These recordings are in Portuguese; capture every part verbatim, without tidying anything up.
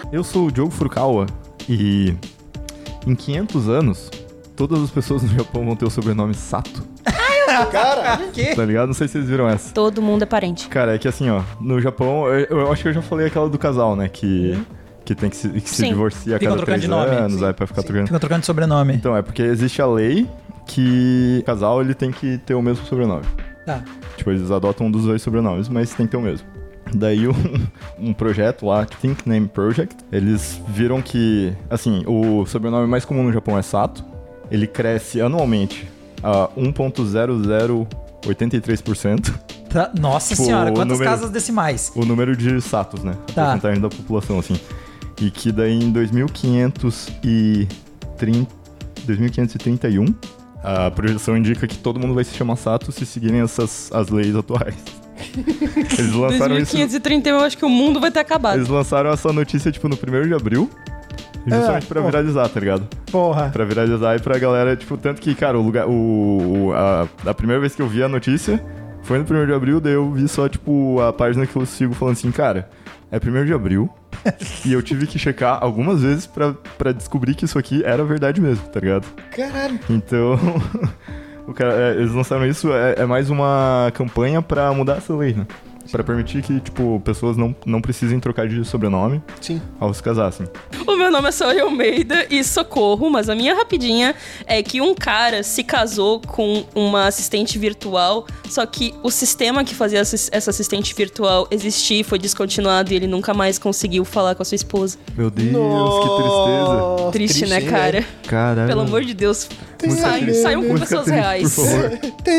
Eu sou o Diogo Furukawa e em quinhentos anos, todas as pessoas no Japão vão ter o sobrenome Sato. Cara, que? Tá ligado? Não sei se vocês viram essa. Todo mundo é parente. Cara, é que assim, ó, no Japão, eu, eu acho que eu já falei aquela do casal, né, que, uhum. que tem que se, que se divorcia a cada três anos, aí pra ficar trocando. Fica trocando de sobrenome. Então, é porque existe a lei que o casal, ele tem que ter o mesmo sobrenome. Tá. Tipo, eles adotam um dos dois sobrenomes, mas tem que ter o mesmo. Daí um, um projeto lá, Think Name Project, eles viram que, assim, o sobrenome mais comum no Japão é Sato. Ele cresce anualmente a um vírgula zero zero oito três por cento. Tá. Nossa tipo, senhora, quantas número, casas decimais? O número de Satos, né? A tá. porcentagem da população, assim. E que daí em dois mil quinhentos e trinta e um, a projeção indica que todo mundo vai se chamar Sato se seguirem essas, as leis atuais. Eles lançaram dois mil quinhentos e trinta, isso... eu acho que o mundo vai ter acabado. Eles lançaram essa notícia, tipo, no primeiro de abril. Justamente é, pra porra. viralizar, tá ligado? Porra. Pra viralizar e pra galera, tipo, tanto que, cara, o lugar. O, o, a, a primeira vez que eu vi a notícia foi no primeiro de abril, daí eu vi só, tipo, a página que eu sigo falando assim, cara, é primeiro de abril. E eu tive que checar algumas vezes pra, pra descobrir que isso aqui era verdade mesmo, tá ligado? Caralho. Então. o cara, é, eles lançaram isso, é, é mais uma campanha pra mudar essa lei, né? Pra permitir que, tipo, pessoas não, não precisem trocar de sobrenome Sim. ao se casassem. O meu nome é Saori Almeida e socorro, mas a minha rapidinha é que um cara se casou com uma assistente virtual, só que o sistema que fazia essa assistente virtual existir foi descontinuado e ele nunca mais conseguiu falar com a sua esposa. Meu Deus, Nossa, que tristeza. Triste, triste, né, cara? Caralho. Pelo amor de Deus, sai, saiam com pessoas triste, reais. por favor.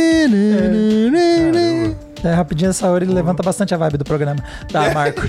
É, é, rapidinho, essa hora ele levanta bastante a vibe do programa. Tá, Marco.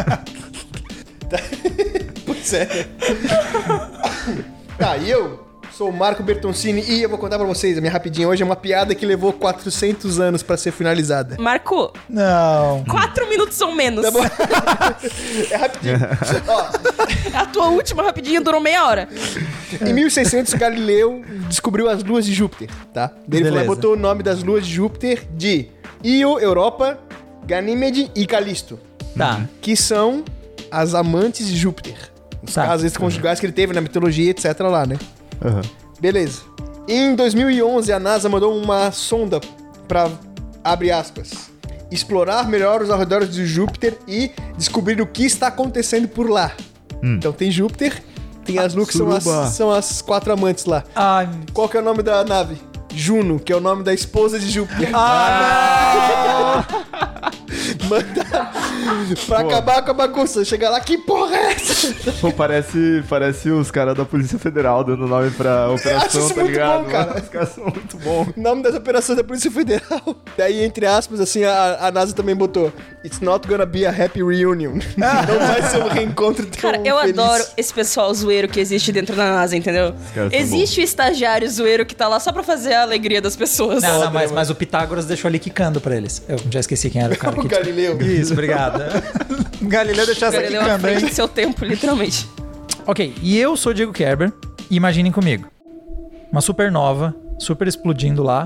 Pois é. Tá, e eu sou o Marco Bertoncini e eu vou contar pra vocês, a minha rapidinha hoje é uma piada que levou quatrocentos anos pra ser finalizada. Marco, não. Quatro minutos ou menos. Tá bom? É rapidinho. Ó, a tua última rapidinha durou meia hora. Em mil e seiscentos, Galileu descobriu as luas de Júpiter, tá? Ele falou, botou o nome das luas de Júpiter de Io, Europa, Ganímede e Calisto. Tá. Que são as amantes de Júpiter. Os tá. casos conjugais que ele teve na mitologia, etc lá, né? Uhum. Beleza. Em dois mil e onze, a NASA mandou uma sonda pra, abre aspas, explorar melhor os arredores de Júpiter e descobrir o que está acontecendo por lá. Hum. Então tem Júpiter, tem as luas que são as, são as quatro amantes lá. Ai. Qual que é o nome da nave? Juno, que é o nome da esposa de Júpiter. Ah, Manda pra Pô. acabar com a bagunça. Chega lá, que porra é essa? Pô, parece, parece os caras da Polícia Federal dando nome pra operação, tá muito ligado? Bom, cara. Os caras são muito bons. O nome das operações da Polícia Federal. Daí, entre aspas, assim, a, a NASA também botou It's not gonna be a happy reunion. Não vai ser um reencontro tão Cara, eu feliz. adoro esse pessoal zoeiro que existe dentro da NASA, entendeu? Existe o estagiário zoeiro que tá lá só pra fazer a alegria das pessoas. Não, não, mas, mas o Pitágoras deixou ali quicando pra eles. Eu já esqueci quem era o cara. O que Galileu. Isso, obrigado. O Galileu deixou essa Galileu quicando, à frente hein? do seu tempo, literalmente. Ok, e eu sou o Diego Kerber. E imaginem comigo. Uma supernova, super explodindo lá.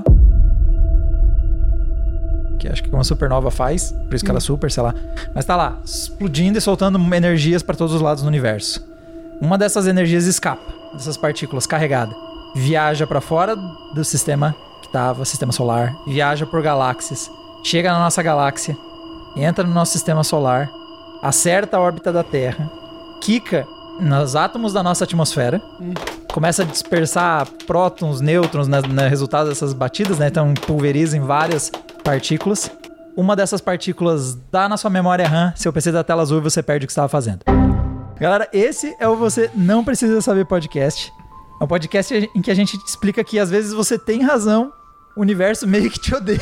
Que acho que uma supernova faz, por isso que ela é super, sei lá. Mas tá lá, explodindo e soltando energias pra todos os lados do universo. Uma dessas energias escapa, dessas partículas carregada. Viaja pra fora do sistema que tava, sistema solar, viaja por galáxias, chega na nossa galáxia, entra no nosso sistema solar, acerta a órbita da Terra, quica nos átomos da nossa atmosfera, hum. começa a dispersar prótons, nêutrons no né, resultado dessas batidas, né? Então pulveriza em várias partículas. Uma dessas partículas dá na sua memória RAM, seu P C da tela azul e você perde o que estava fazendo. Galera, esse é o Você Não Precisa Saber podcast. É um podcast em que a gente explica que às vezes você tem razão, o universo meio que te odeia.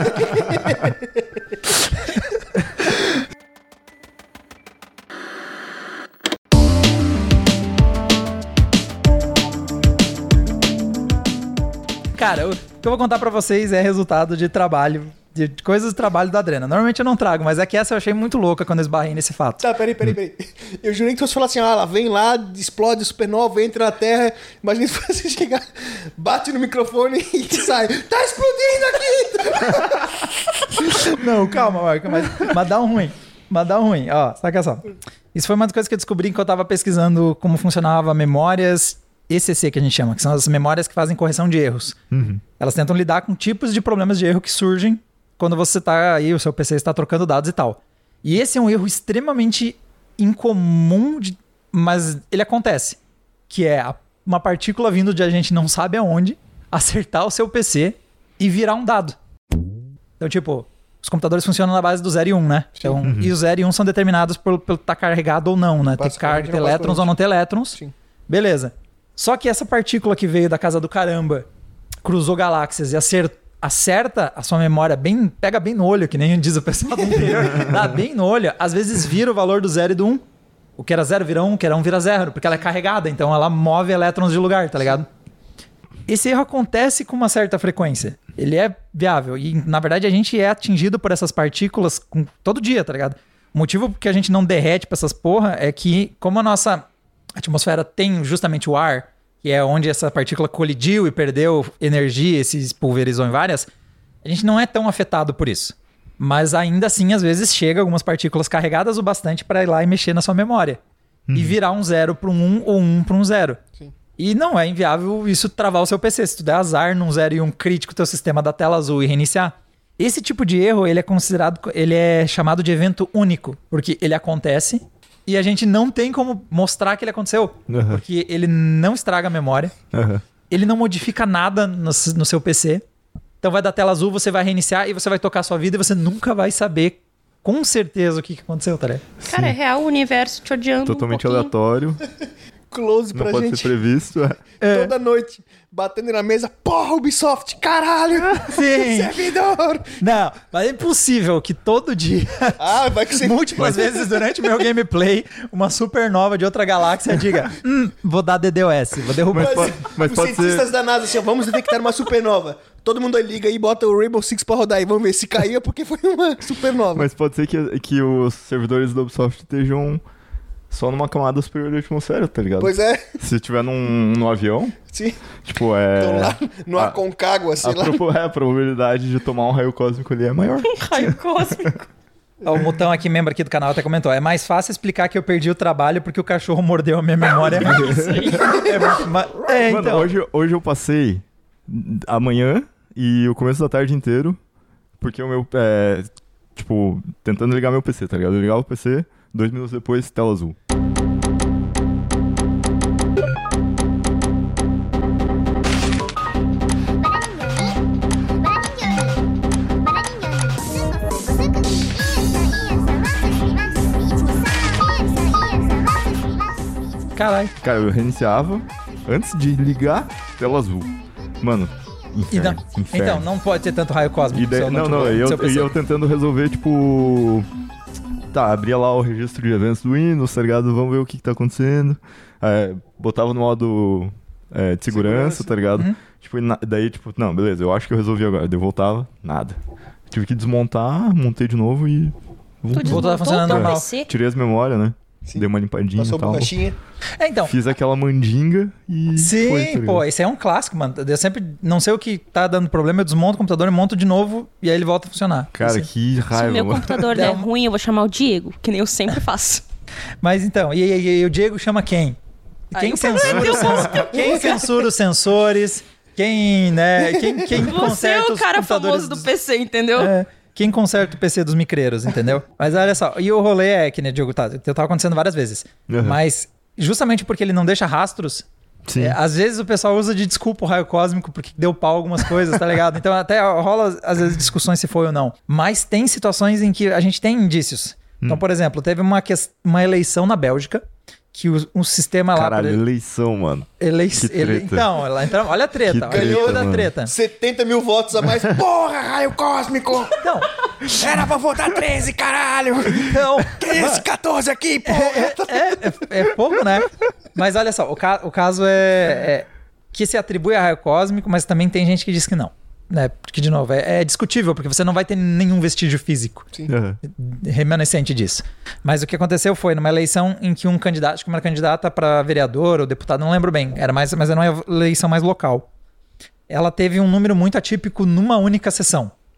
Cara, o que eu vou contar pra vocês é resultado de trabalho, de coisas do trabalho da Adrena. Normalmente eu não trago, mas é que essa eu achei muito louca quando eu esbarrei nesse fato. Tá, peraí, peraí, peraí. Eu jurei que você falar assim, ah, ela vem lá, explode supernova, entra na Terra, imagina se você chegar, bate no microfone e sai, tá explodindo aqui! Não, calma, Marco, mas, mas dá um ruim. Mas dá um ruim, ó, saca só. Isso foi uma das coisas que eu descobri quando eu tava pesquisando como funcionava memórias E C C, que a gente chama, que são as memórias que fazem correção de erros. Uhum. Elas tentam lidar com tipos de problemas de erro que surgem quando você tá aí, o seu P C está trocando dados e tal. E esse é um erro extremamente incomum, de, mas ele acontece. Que é a, uma partícula vindo de a gente não sabe aonde, acertar o seu P C e virar um dado. Então, tipo, os computadores funcionam na base do zero e um, né? Então, Uhum. E o zero e um são determinados por estar tá carregado ou não, né? Ter Basicamente, carga, ter não, elétrons basicamente. ou não ter elétrons. Sim. Beleza. Só que essa partícula que veio da casa do caramba, cruzou galáxias e acer- acerta a sua memória bem, pega bem no olho, que nem diz o pessoal do interior, dá bem no olho, às vezes vira o valor do zero e do um. O que era zero vira um, o que era um vira zero, porque ela é carregada, então ela move elétrons de lugar, tá ligado? Esse erro acontece com uma certa frequência. Ele é viável. E, na verdade, a gente é atingido por essas partículas com, todo dia, tá ligado? O motivo que a gente não derrete pra essas porra é que, como a nossa atmosfera tem justamente o ar, que é onde essa partícula colidiu e perdeu energia e se pulverizou em várias, a gente não é tão afetado por isso. Mas ainda assim, às vezes, chega algumas partículas carregadas o bastante para ir lá e mexer na sua memória. Uhum. E virar um zero para um um ou um para um zero. Sim. E não é inviável isso travar o seu P C. Se tu der azar num zero e um crítico, teu sistema da tela azul e reiniciar. Esse tipo de erro, ele é considerado, ele é chamado de evento único, porque ele acontece e a gente não tem como mostrar que ele aconteceu, Uhum. porque ele não estraga a memória, Uhum. ele não modifica nada no, no seu P C. Então vai dar tela azul, você vai reiniciar e você vai tocar a sua vida e você nunca vai saber com certeza o que que aconteceu, tá ligado? Cara, é real o universo te odiando Totalmente um pouquinho. aleatório. Close Não pra pode gente. ser previsto. É. Toda noite, batendo na mesa. Porra, Ubisoft, caralho! Sim. Servidor! Não, mas é impossível que todo dia, Ah, vai que você... múltiplas vezes durante o meu gameplay, uma supernova de outra galáxia diga: Hum, vou dar D D o S, vou derrubar. Mas pode- mas os pode cientistas ser- da NASA, assim, ó, vamos detectar uma supernova. Todo mundo aí liga e bota o Rainbow Six pra rodar e vamos ver se caiu é porque foi uma supernova. Mas pode ser que, que os servidores da Ubisoft estejam só numa camada superior da atmosfera, tá ligado? Pois é, Se tiver num, num avião, sim. tipo, é... Estão lá no a- Aconcagua, sei a, lá. propo- é, a probabilidade de tomar um raio cósmico ali é maior. Raio cósmico. Ó, o Mutão aqui, membro aqui do canal, até comentou: é mais fácil explicar que eu perdi o trabalho porque o cachorro mordeu a minha memória. é, muito ma- é, Mano, então. hoje, hoje eu passei a manhã e o começo da tarde inteiro, porque o meu, é, tipo, tentando ligar meu P C, tá ligado? Eu ligava o P C, dois minutos depois, tela azul. Caralho. Cara, eu reiniciava antes de ligar, tela azul. Mano, E inferno, não- inferno. então, não pode ter tanto raio cósmico. E no daí- seu não, não, notebook, e no eu, seu P C. e eu tentando resolver, tipo... Tá, abria lá o registro de eventos do Windows, tá ligado? Vamos ver o que que tá acontecendo. É, botava no modo é, de segurança, Segurança. tá ligado? Uhum. Tipo, e na- daí, tipo, não, beleza, eu acho que eu resolvi agora. Daí eu voltava, nada. Tive que desmontar, montei de novo e... Tu voltou. Voltou a funcionar desmontou o teu normal. P C? Tirei as memórias, né? Sim. Dei uma limpadinha Passou e tal. borrachinha. É, então. Fiz aquela mandinga e Sim, foi, tá ligado? pô, esse é um clássico, mano. Eu sempre não sei o que tá dando problema, eu desmonto o computador e monto de novo e aí ele volta a funcionar. Cara, Esse- que Se o raiva, meu mano. computador Não. der ruim, eu vou chamar o Diego, que nem eu sempre faço. Mas então, e, e- e o Diego chama quem? Aí Quem o problema censura, é os teu, sens- quem censura os sensores? Quem, né? Quem, quem Você é conserta o os cara computadores famoso do dos- P C, entendeu? É, quem conserta o P C dos micreiros, entendeu? Mas olha só, e o rolê é que, né, Diogo, tá, tava acontecendo várias vezes. Uhum. Mas justamente porque ele não deixa rastros, Sim. é, às vezes o pessoal usa de desculpa o raio cósmico porque deu pau algumas coisas, tá ligado? Então até rola às vezes discussões se foi ou não. Mas tem situações em que a gente tem indícios. Então, por exemplo, teve uma, ques- uma eleição na Bélgica que o, um sistema lá... Caralho, por- eleição, mano. Elei... que ele... treta. Então, ela entra... olha a treta, Que olha o treta, da mano. treta. setenta mil votos a mais. Porra, raio cósmico! Então, Era pra votar treze, caralho! então Que é esse catorze aqui, porra? é, é, é pouco, né? Mas olha só, o, ca- o caso é, é que se atribui a raio cósmico, mas também tem gente que diz que não. Né? Porque, de novo, é, é discutível, porque você não vai ter nenhum vestígio físico Uhum. remanescente disso. Mas o que aconteceu foi numa eleição em que um candidato, acho que uma candidata para vereador ou deputado, não lembro bem, era mais, mas era uma eleição mais local. Ela teve um número muito atípico numa única sessão.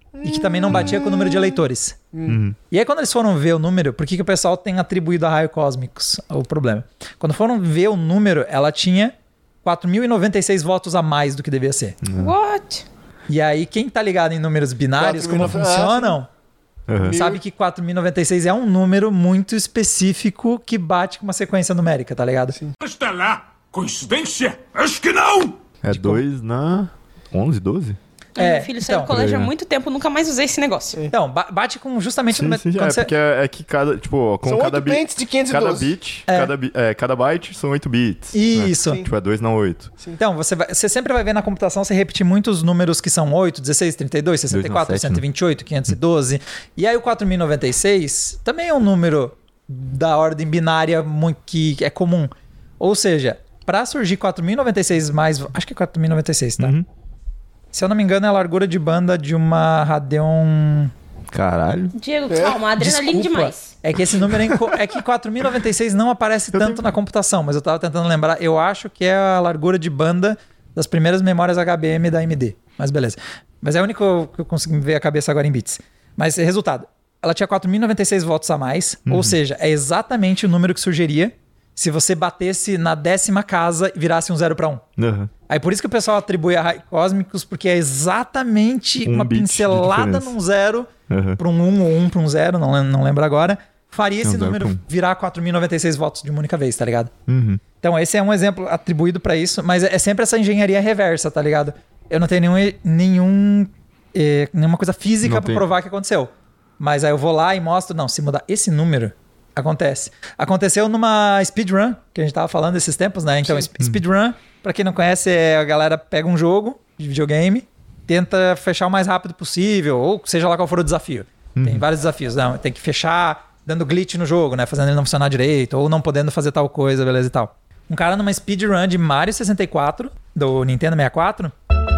e que também não batia com o número de eleitores. Uhum. E aí quando eles foram ver o número, por que, que o pessoal tem atribuído a raios cósmicos o problema? Quando foram ver o número, ela tinha quatro mil e noventa e seis votos a mais do que devia ser. What? E aí quem tá ligado em números binários, como quatro mil e noventa e seis, funcionam, Uhum. sabe que quatro mil e noventa e seis é um número muito específico que bate com uma sequência numérica, tá ligado? Sim. Está lá. Coincidência? Acho que não! É dois na onze, doze? É, Meu filho saiu então. do colégio há É. muito tempo, nunca mais usei esse negócio. Então, ba- bate com justamente Sim, no sim, quando é você- porque é, é que cada, tipo, com São cada oito bit, pentes de quinhentos e cada doze. bit, É. cada, bi- é, cada byte são oito bits. Isso. Né? Tipo, é dois na oito. Então, você, vai- você sempre vai ver na computação você repetir muitos números que são oito, dezesseis, trinta e dois, sessenta e quatro, dois na sete, cento e vinte e oito, quinhentos e doze. E aí o quatro mil e noventa e seis também é um número da ordem binária muito, que é comum. Ou seja, para surgir quatro mil e noventa e seis mais... Acho que é quatro mil e noventa e seis, tá? Uhum. Se eu não me engano, é a largura de banda de uma Radeon... Caralho. Diego, calma, adrenalina Desculpa. demais. É que esse número é, inco- é que quatro mil e noventa e seis não aparece tanto na computação, mas eu tava tentando lembrar. Eu acho que é a largura de banda das primeiras memórias H B M da A M D. Mas beleza. Mas é o único que eu consigo ver a cabeça agora em bits. Mas resultado, ela tinha quatro mil e noventa e seis votos a mais, ou seja, é exatamente o número que surgiria se você batesse na décima casa e virasse um zero para um. Uhum. Aí por isso que o pessoal atribui a raios cósmicos, porque é exatamente Um uma bit de pincelada diferença. num zero Uhum. para um um ou um para um zero, não, lem- não lembro agora, faria esse Um zero número pra um. virar quatro mil e noventa e seis votos de uma única vez, tá ligado? Uhum. Então esse é um exemplo atribuído para isso, mas é é sempre essa engenharia reversa, tá ligado? Eu não tenho nenhum, nenhum, eh, nenhuma coisa física Não para tem. provar que aconteceu. Mas aí eu vou lá e mostro, não, se mudar esse número, acontece. Aconteceu numa speedrun, que a gente tava falando esses tempos, né? Então, sp- speedrun, pra quem não conhece, é a galera pega um jogo de videogame, tenta fechar o mais rápido possível, ou seja lá qual for o desafio. Tem vários desafios, não, tem que fechar dando glitch no jogo, né? Fazendo ele não funcionar direito, ou não podendo fazer tal coisa, beleza e tal. Um cara numa speedrun de Mario sessenta e quatro, do Nintendo sessenta e quatro,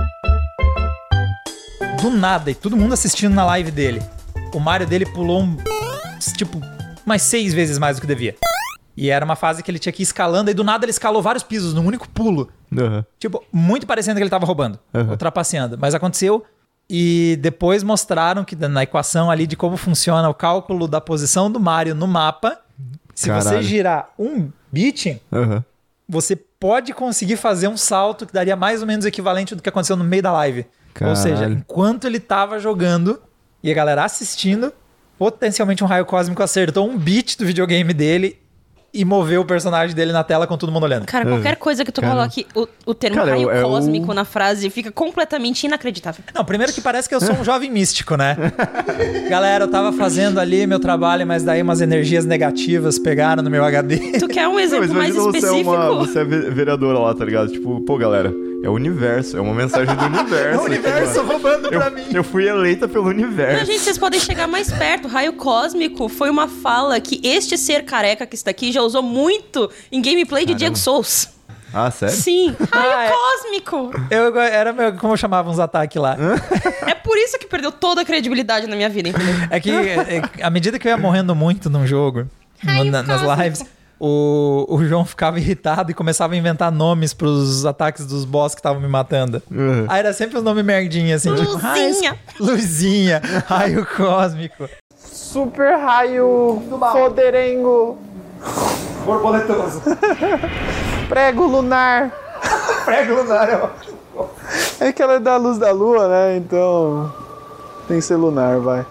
do nada, e todo mundo assistindo na live dele, o Mario dele pulou um, tipo, umas seis vezes mais do que devia. E era uma fase que ele tinha que ir escalando, e do nada ele escalou vários pisos num único pulo. Uhum. Tipo, muito parecendo que ele tava roubando, Uhum. ultrapassando. Mas aconteceu, e depois mostraram que na equação ali de como funciona o cálculo da posição do Mario no mapa, se você Caralho. girar um bit, Uhum. você pode conseguir fazer um salto que daria mais ou menos o equivalente do que aconteceu no meio da live. Ou seja, Caralho. enquanto ele tava jogando e a galera assistindo, potencialmente um raio cósmico acertou um bit do videogame dele e moveu o personagem dele na tela com todo mundo olhando. Cara, qualquer coisa que tu Cara. coloque o, o termo Cara, raio é o- cósmico na frase fica completamente inacreditável. Não, primeiro que parece que eu sou um jovem místico, né? Galera, eu tava fazendo ali meu trabalho, mas daí umas energias negativas pegaram no meu H D. Tu quer um Não, exemplo mas mais imagina você é, específico? uma, você é ve- vereadora lá, tá ligado? Tipo, pô, galera, é o universo, é uma mensagem do universo. O universo aqui, roubando mano. pra eu, mim. eu fui eleita pelo Não, universo. gente, vocês podem chegar mais perto. Raio cósmico foi uma fala que este ser careca que está aqui já usou muito em gameplay de Diego Souls. Ah, sério? Sim, raio Ah, é. cósmico. Eu, era meu, como eu chamava uns ataques lá. É por isso que perdeu toda a credibilidade na minha vida, entendeu? É que é, à medida que eu ia morrendo muito num jogo, no- Raio na- nas cósmico. lives, o, o João ficava irritado e começava a inventar nomes pros ataques dos boss que estavam me matando. Uhum. Aí era sempre os nomes merdinhos, assim, tipo, raio- Luzinha. Luzinha, raio cósmico. Super raio foderengo, Borboletoso. prego lunar. Prego lunar, é ótimo. É que ela é da luz da lua, né? Então tem que ser lunar, vai.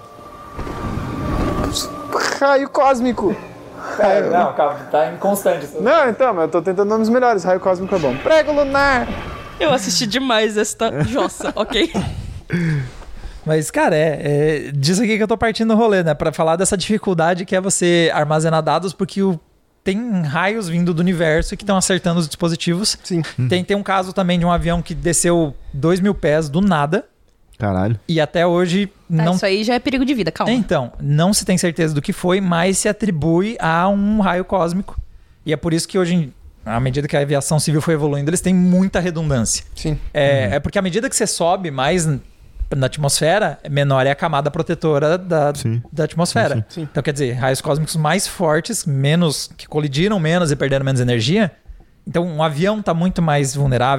Raio cósmico. Não, calma, tá inconstante. Não, então, mas eu tô tentando nomes melhores. Raio cósmico é bom. Prego lunar. Eu assisti demais esta jossa, ok? Mas, cara, é, é disso aqui que eu tô partindo do rolê, né? Pra falar dessa dificuldade que é você armazenar dados, porque o, tem raios vindo do universo que estão acertando os dispositivos. Sim. Tem, tem um caso também de um avião que desceu dois mil pés do nada Caralho. e até hoje Tá, não... isso aí já é perigo de vida, calma. Então, não se tem certeza do que foi, mas se atribui a um raio cósmico. E é por isso que hoje, em- à medida que a aviação civil foi evoluindo, eles têm muita redundância. Sim. É, é porque à medida que você sobe mais n- na atmosfera, menor é a camada protetora da, Sim. da atmosfera. Sim, sim. Então, quer dizer, raios cósmicos mais fortes, menos que colidiram menos e perderam menos energia. Então, um avião está muito mais vulnerável.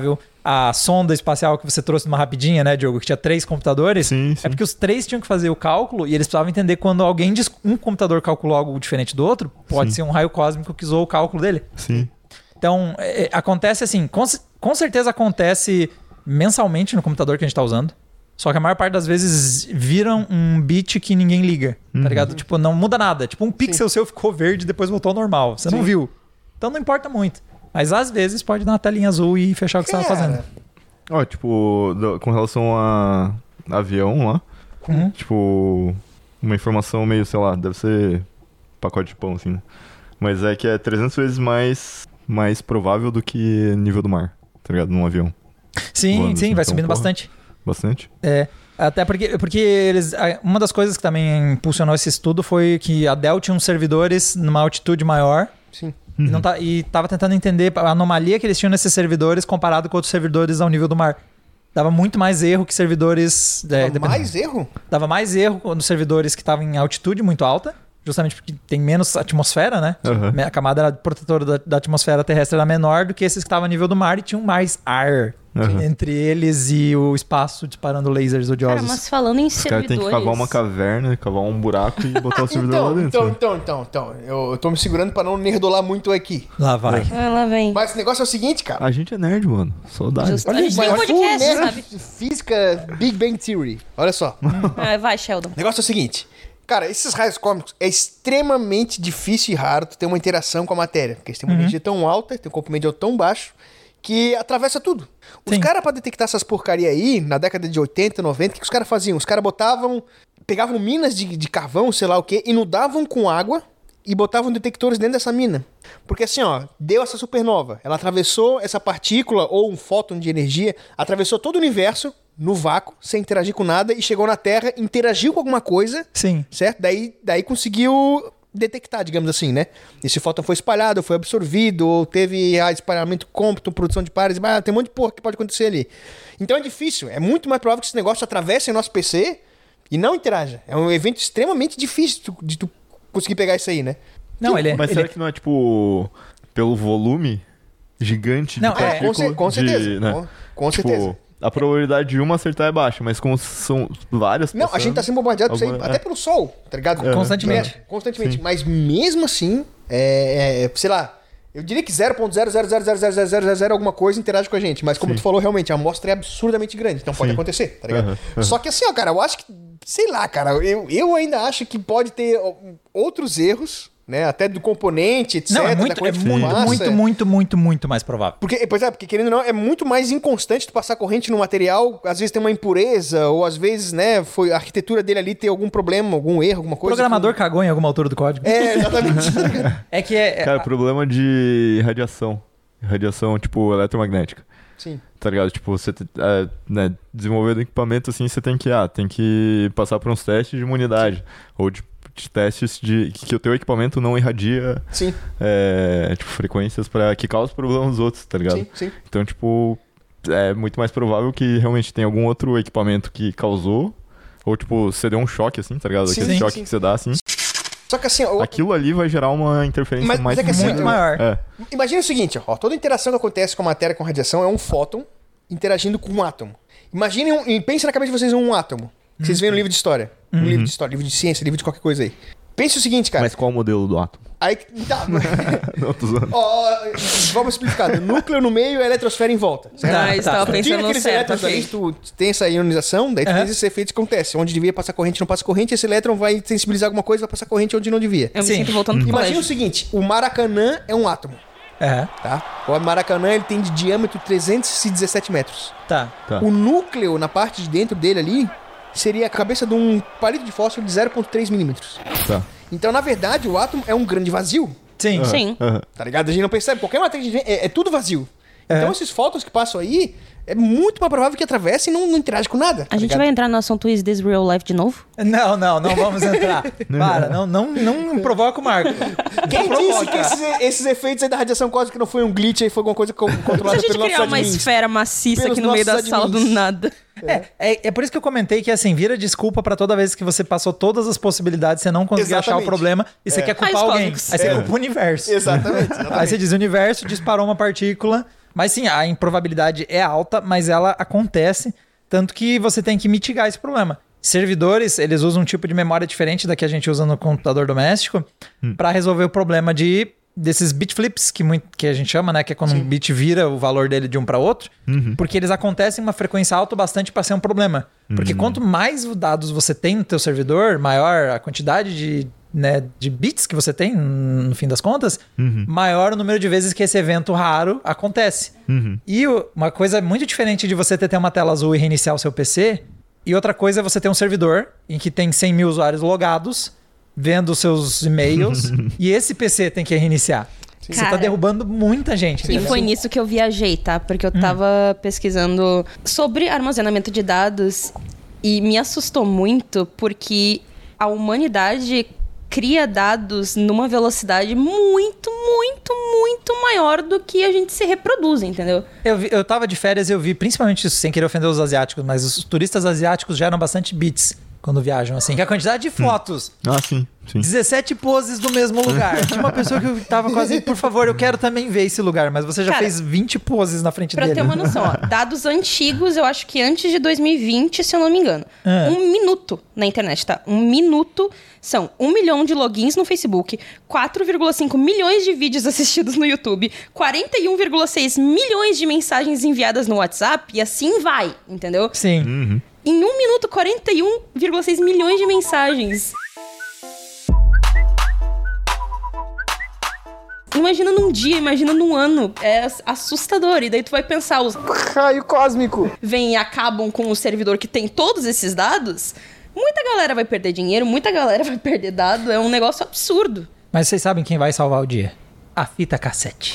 a sonda espacial que você trouxe numa rapidinha, né, Diogo? Que tinha três computadores. Sim, sim. É porque os três tinham que fazer o cálculo e eles precisavam entender quando alguém diz um computador calculou algo diferente do outro, pode Sim. ser um raio cósmico que usou o cálculo dele. Sim. Então, é, acontece assim, com, com certeza acontece mensalmente no computador que a gente tá usando. Só que a maior parte das vezes viram um bit que ninguém liga, tá ligado? Tipo, não muda nada. Tipo, um pixel seu ficou verde e depois voltou ao normal. Você Sim. não viu. Então não importa muito. Mas às vezes pode dar uma telinha azul e fechar o que você tava fazendo. Ó, tipo, do- com relação a avião lá, Uhum. tipo, uma informação meio, sei lá, deve ser pacote de pão, assim, né? Mas é que é trezentas vezes mais, mais provável do que nível do mar, tá ligado? Num avião. Sim, Voando, sim, assim, vai então, subindo porra. bastante. Bastante? É, até porque, porque eles, a- uma das coisas que também impulsionou esse estudo foi que a Dell tinha uns servidores numa altitude maior Sim. e, não tá, e tava tentando entender a anomalia que eles tinham nesses servidores comparado com outros servidores ao nível do mar. Dava muito mais erro que servidores... é, dependendo- Mais erro? Dava mais erro nos servidores que estavam em altitude muito alta, justamente porque tem menos atmosfera, né? Aham. A camada protetora da, da atmosfera terrestre era menor do que esses que estavam a nível do mar e tinham mais ar Aham. entre eles e o espaço disparando lasers odiosos. Cara, mas falando em Os caras têm servidores... que cavar uma caverna, cavar um buraco e botar o servidor lá Então, dentro. então, né? então, então, então. Eu, eu tô me segurando pra não nerdolar muito aqui. Lá vai. Ah, lá vem. Mas o negócio é o seguinte, cara. A gente é nerd, mano. Saudade. Justo. A gente tem um Mas podcast, full nerd sabe? Física Big Bang Theory. Olha só. Ah, vai, Sheldon. O negócio é o seguinte. Cara, esses raios cósmicos é extremamente difícil e raro tu ter uma interação com a matéria. Porque eles têm uma energia tão alta, tem um comprimento tão baixo, que atravessa tudo. Os Sim. caras, pra detectar essas porcaria aí, na década de oitenta, noventa, o que, que os caras faziam? Os caras botavam, pegavam minas de, de carvão, sei lá o quê, inudavam com água e botavam detectores dentro dessa mina. Porque assim, ó, deu essa supernova. Ela atravessou essa partícula, ou um fóton de energia, atravessou todo o universo, no vácuo, sem interagir com nada, e chegou na Terra, interagiu com alguma coisa, Sim. certo? Daí, daí conseguiu detectar, digamos assim, né? Esse fóton foi espalhado, foi absorvido, ou teve ah, espalhamento cômputo, produção de pares, ah, tem um monte de porra que pode acontecer ali. Então é difícil, é muito mais provável que esse negócio atravesse nosso P C e não interaja. É um evento extremamente difícil de tu, de tu conseguir pegar isso aí, né? Não, ele é... Mas ele será que não é, tipo, pelo volume gigante Não, de é, partícula? com cer- com de- certeza, né? com- com Tipo, certeza. a probabilidade de uma acertar é baixa, mas como são várias Não, a gente tá sendo bombardeado por isso aí, alguma- até é. pelo Sol, tá ligado? É. Constantemente. Direto, constantemente. Mas mesmo assim, é, é, sei lá, eu diria que zero vírgula zero zero zero zero zero zero zero zero alguma coisa interage com a gente. Mas como tu falou, realmente, a amostra é absurdamente grande. Então pode Sim. acontecer, tá ligado? Aham, aham. Só que assim, ó, cara, eu acho que, sei lá, cara, eu, eu ainda acho que pode ter ó, outros erros, né? Até do componente, etcétera. Não, é da muito, é corrente de muito, fumaça. muito, muito, muito, muito mais provável. Porque, pois é, porque querendo ou não, é muito mais inconstante tu passar corrente no material, às vezes tem uma impureza, ou às vezes, né, foi a arquitetura dele ali ter algum problema, algum erro, alguma O coisa. programador cagou em alguma altura do código. que- É, exatamente. É que é... Cara, problema de radiação. Radiação, tipo, eletromagnética. Sim. Tá ligado? Tipo, você é, né, desenvolvendo equipamento assim, você tem que, ah, tem que passar por uns testes de imunidade. Ou de, de testes de que, que o teu equipamento não irradia Sim, é, tipo, frequências para que causem problemas nos outros, tá ligado? sim, sim. Então, tipo, é muito mais provável que realmente tenha algum outro equipamento que causou. Ou, tipo, você deu um choque, assim, tá ligado? Sim, Aquele sim, choque sim. que você dá, assim. Só que assim, ó, Aquilo ali vai gerar uma interferência Mas- mais mas é que assim, muito maior. É. imagina o seguinte, ó, toda interação que acontece com a matéria com radiação é um fóton interagindo com um átomo. Imaginem, um, e pense na cabeça de vocês um átomo. Que vocês veem no livro de história. Um livro de história, livro de ciência, livro de qualquer coisa aí. Pense o seguinte, cara. Mas qual o modelo do átomo? Aí, tá, Não, tô zoando. ó, vamos explicar. Núcleo no meio e a eletrosfera em volta. Certo? Ah, isso tava Tu tira pensando no aqueles certo, elétrons ali, ok. tu tem essa ionização, daí tu Aham. tem esses efeitos que acontecem. Onde devia passar corrente, não passa corrente, esse elétron vai sensibilizar alguma coisa, vai passar corrente onde não devia. Eu me Sim. sinto voltando pro Imagina colégio. o seguinte, o Maracanã é um átomo, É, tá? O Maracanã ele tem de diâmetro trezentos e dezessete metros. tá. Tá. O núcleo, na parte de dentro dele ali, seria a cabeça de um palito de fósforo de zero vírgula três milímetros. Tá. Então, na verdade, o átomo é um grande vazio, Sim. Sim. Aham. tá ligado? A gente não percebe. Qualquer matéria que a gente vê é, é tudo vazio. Então, É. esses fótons que passam aí, é muito mais provável que atravessem e não, não interagem com nada. A tá gente ligado? vai entrar no assunto Is This Real Life de novo? Não, não, não vamos entrar. Para, não, não, não provoca o Marco. Quem Não disse provoca. que esses, esses efeitos aí da radiação cósmica não foi um glitch aí, foi alguma coisa co- Se a controlada gente pelos nossos criar uma admins? esfera maciça Pelos aqui no meio da nossos sala do admins. nada. É, é, é por isso que eu comentei que, assim, vira desculpa pra toda vez que você passou todas as possibilidades, você não conseguiu achar o Exatamente. problema e você É. quer culpar Raios alguém. cósmicos. Aí você É. culpa o universo. Exatamente, Aí exatamente. você diz, o universo disparou uma partícula Mas sim, a improbabilidade é alta, mas ela acontece, tanto que você tem que mitigar esse problema. Servidores, eles usam um tipo de memória diferente da que a gente usa no computador doméstico hum. para resolver o problema de desses bit flips, que, muito, que a gente chama, né? Que é quando Sim. um bit vira o valor dele de um para outro. Uhum. Porque eles acontecem em uma frequência alta o bastante para ser um problema. Porque uhum. quanto mais dados você tem no teu servidor, maior a quantidade de, né, de bits que você tem, no fim das contas, uhum. maior o número de vezes que esse evento raro acontece. Uhum. E o, uma coisa muito diferente de você ter, ter uma tela azul e reiniciar o seu P C, e outra coisa é você ter um servidor em que tem cem mil usuários logados, vendo os seus e-mails, e esse P C tem que reiniciar. Sim. Você Cara, tá derrubando muita gente. E foi nisso que eu viajei, tá? Porque eu tava hum. pesquisando sobre armazenamento de dados e me assustou muito porque a humanidade cria dados numa velocidade muito, muito, muito maior do que a gente se reproduz, entendeu? Eu, vi, eu tava de férias e eu vi, principalmente isso, sem querer ofender os asiáticos, mas os turistas asiáticos geram bastante bits quando viajam, assim. Que a quantidade de fotos. Hum. Ah, sim, sim. dezessete poses do mesmo lugar. Tinha uma pessoa que eu tava quase, por favor, eu quero também ver esse lugar. Mas você já Cara, fez vinte poses na frente pra dele. Pra ter uma noção, ó, dados antigos, eu acho que antes de dois mil e vinte, se eu não me engano. Ah. Um minuto na internet, tá? Um minuto são um milhão de logins no Facebook, quatro vírgula cinco milhões de vídeos assistidos no YouTube, quarenta e um vírgula seis milhões de mensagens enviadas no WhatsApp, e assim vai, entendeu? Sim. Uhum. Em um minuto, quarenta e um vírgula seis milhões de mensagens. Imagina num dia, imagina num ano. É assustador. E daí tu vai pensar, os raio cósmico vêm e acabam com o servidor que tem todos esses dados. Muita galera vai perder dinheiro, muita galera vai perder dado. É um negócio absurdo. Mas vocês sabem quem vai salvar o dia? A fita cassete.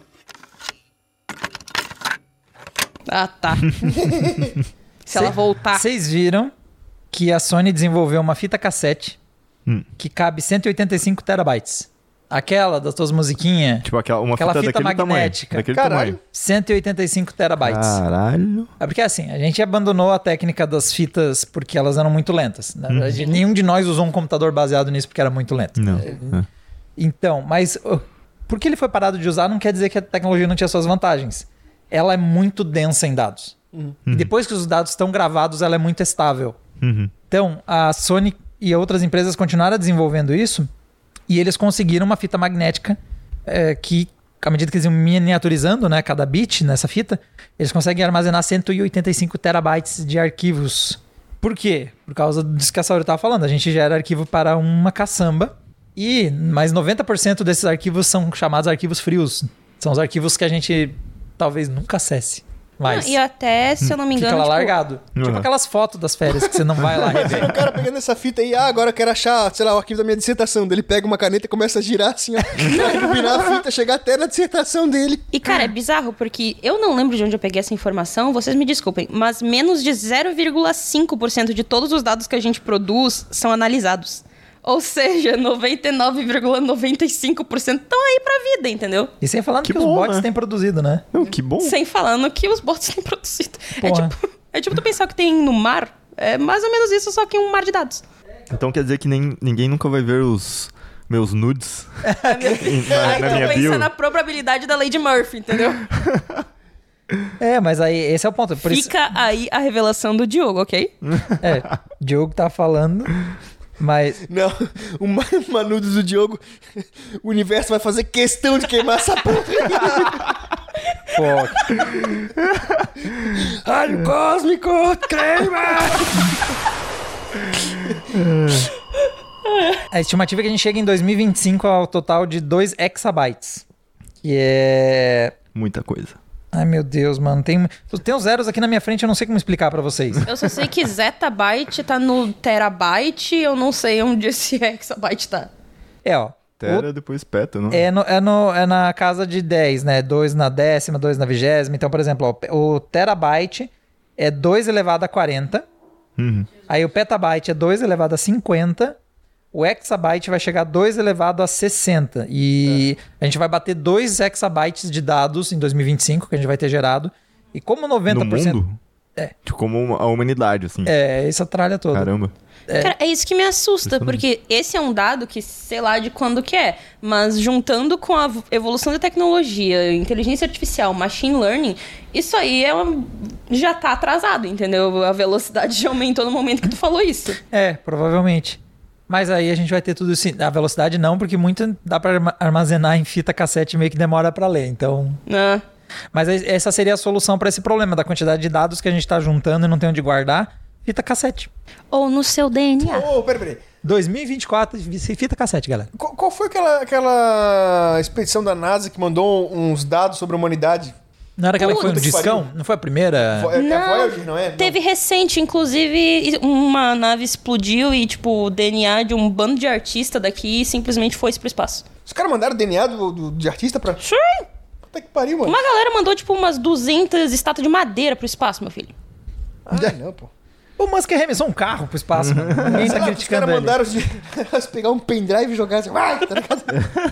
Ah, tá. Se ela voltar. Vocês viram que a Sony desenvolveu uma fita cassete hum. que cabe cento e oitenta e cinco terabytes. Aquela das tuas musiquinhas. Tipo aquela, uma aquela fita, fita daquele magnética. Tamanho, daquele Caralho. tamanho. cento e oitenta e cinco terabytes. Caralho. É porque assim, a gente abandonou a técnica das fitas porque elas eram muito lentas. Na verdade, uhum. nenhum de nós usou um computador baseado nisso porque era muito lento. Não. É. Então, mas uh, porque ele foi parado de usar não quer dizer que a tecnologia não tinha suas vantagens. Ela é muito densa em dados. Uhum. E depois que os dados estão gravados, ela é muito estável. Uhum. Então, a Sony e outras empresas continuaram desenvolvendo isso e eles conseguiram uma fita magnética é, que, à medida que eles iam miniaturizando, né, cada bit nessa fita, eles conseguem armazenar cento e oitenta e cinco terabytes de arquivos. Por quê? Por causa disso que a Saori estava falando. A gente gera arquivo para uma caçamba e mais noventa por cento desses arquivos são chamados arquivos frios. São os arquivos que a gente talvez nunca acesse. Mas, ah, e até, se eu não me engano... Fica lá tipo... largado. Uhum. Tipo aquelas fotos das férias que você não vai lá rever. O cara pegando essa fita aí, ah, agora eu quero achar, sei lá, o arquivo da minha dissertação. Ele pega uma caneta e começa a girar assim, ó. Pra rebobinar a fita, chegar até na dissertação dele. E, cara, é bizarro, porque eu não lembro de onde eu peguei essa informação, vocês me desculpem, mas menos de zero vírgula cinco por cento de todos os dados que a gente produz são analisados. Ou seja, noventa e nove vírgula noventa e cinco por cento estão aí pra vida, entendeu? E sem falando que, que os bom, bots né? têm produzido, né? Não, que bom. Sem falando que os bots têm produzido. É tipo, é tipo tu pensar que tem no mar, é mais ou menos isso, só que um mar de dados. Então quer dizer que nem, ninguém nunca vai ver os meus nudes na, na então minha pensa bio. na probabilidade da Lady Murphy, entendeu? É, mas aí esse é o ponto. Por Fica isso... aí a revelação do Diogo, ok? É, o Diogo tá falando... Mas... Não, o Manudos do Diogo, o universo vai fazer questão de queimar essa porra. Pô. Raio cósmico, queima! A estimativa é que a gente chega em dois mil e vinte e cinco ao total de dois exabytes. Que é... Muita coisa. Ai, meu Deus, mano. Tem, tem uns zeros aqui na minha frente, eu não sei como explicar pra vocês. Eu só sei que zettabyte tá no terabyte, eu não sei onde esse hexabyte tá. É, ó. Tera, o, depois peta, não? É, no, é, no, é na casa de dez, né? dois na décima, dois na vigésima. Então, por exemplo, ó, o terabyte é dois elevado a quarenta. Uhum. Aí o petabyte é dois elevado a cinquenta. O exabyte vai chegar a dois elevado a sessenta. E é. a gente vai bater dois exabytes de dados em dois mil e vinte e cinco, que a gente vai ter gerado. E como noventa por cento... No mundo? Tipo, como a humanidade, assim. É, essa tralha toda. Caramba. É. Cara, é isso que me assusta, Impressionante. porque esse é um dado que, sei lá de quando que é, mas juntando com a evolução da tecnologia, inteligência artificial, machine learning, isso aí é uma... já tá atrasado, entendeu? A velocidade já aumentou no momento que tu falou isso. É, provavelmente. Mas aí a gente vai ter tudo isso. A velocidade não, porque muito dá pra arma- armazenar em fita cassete e meio que demora pra ler, então... Ah. Mas aí essa seria a solução pra esse problema da quantidade de dados que a gente tá juntando e não tem onde guardar. Fita cassete. Ou no seu D N A. Ô, oh, peraí, peraí. dois mil e vinte e quatro, fita cassete, galera. Qual, qual foi aquela, aquela expedição da NASA que mandou uns dados sobre a humanidade? Não era aquela que foi um Puta que discão? pariu. Não foi a primeira? Vo- É, é Não, Voyager, não é? Não. Teve recente, inclusive, uma nave explodiu e, tipo, o D N A de um bando de artista daqui simplesmente foi pro espaço. Os caras mandaram D N A do, do- de artista pra... Sim! Puta que pariu, mano. Uma galera mandou, tipo, umas duzentas estátuas de madeira pro espaço, meu filho. Ah, não, pô. O Musk arremessou um carro pro espaço, mano. Ninguém Sei tá lá, os criticando caras ele. mandaram os, eles pegar um pendrive e jogar assim... Vai, tá ligado?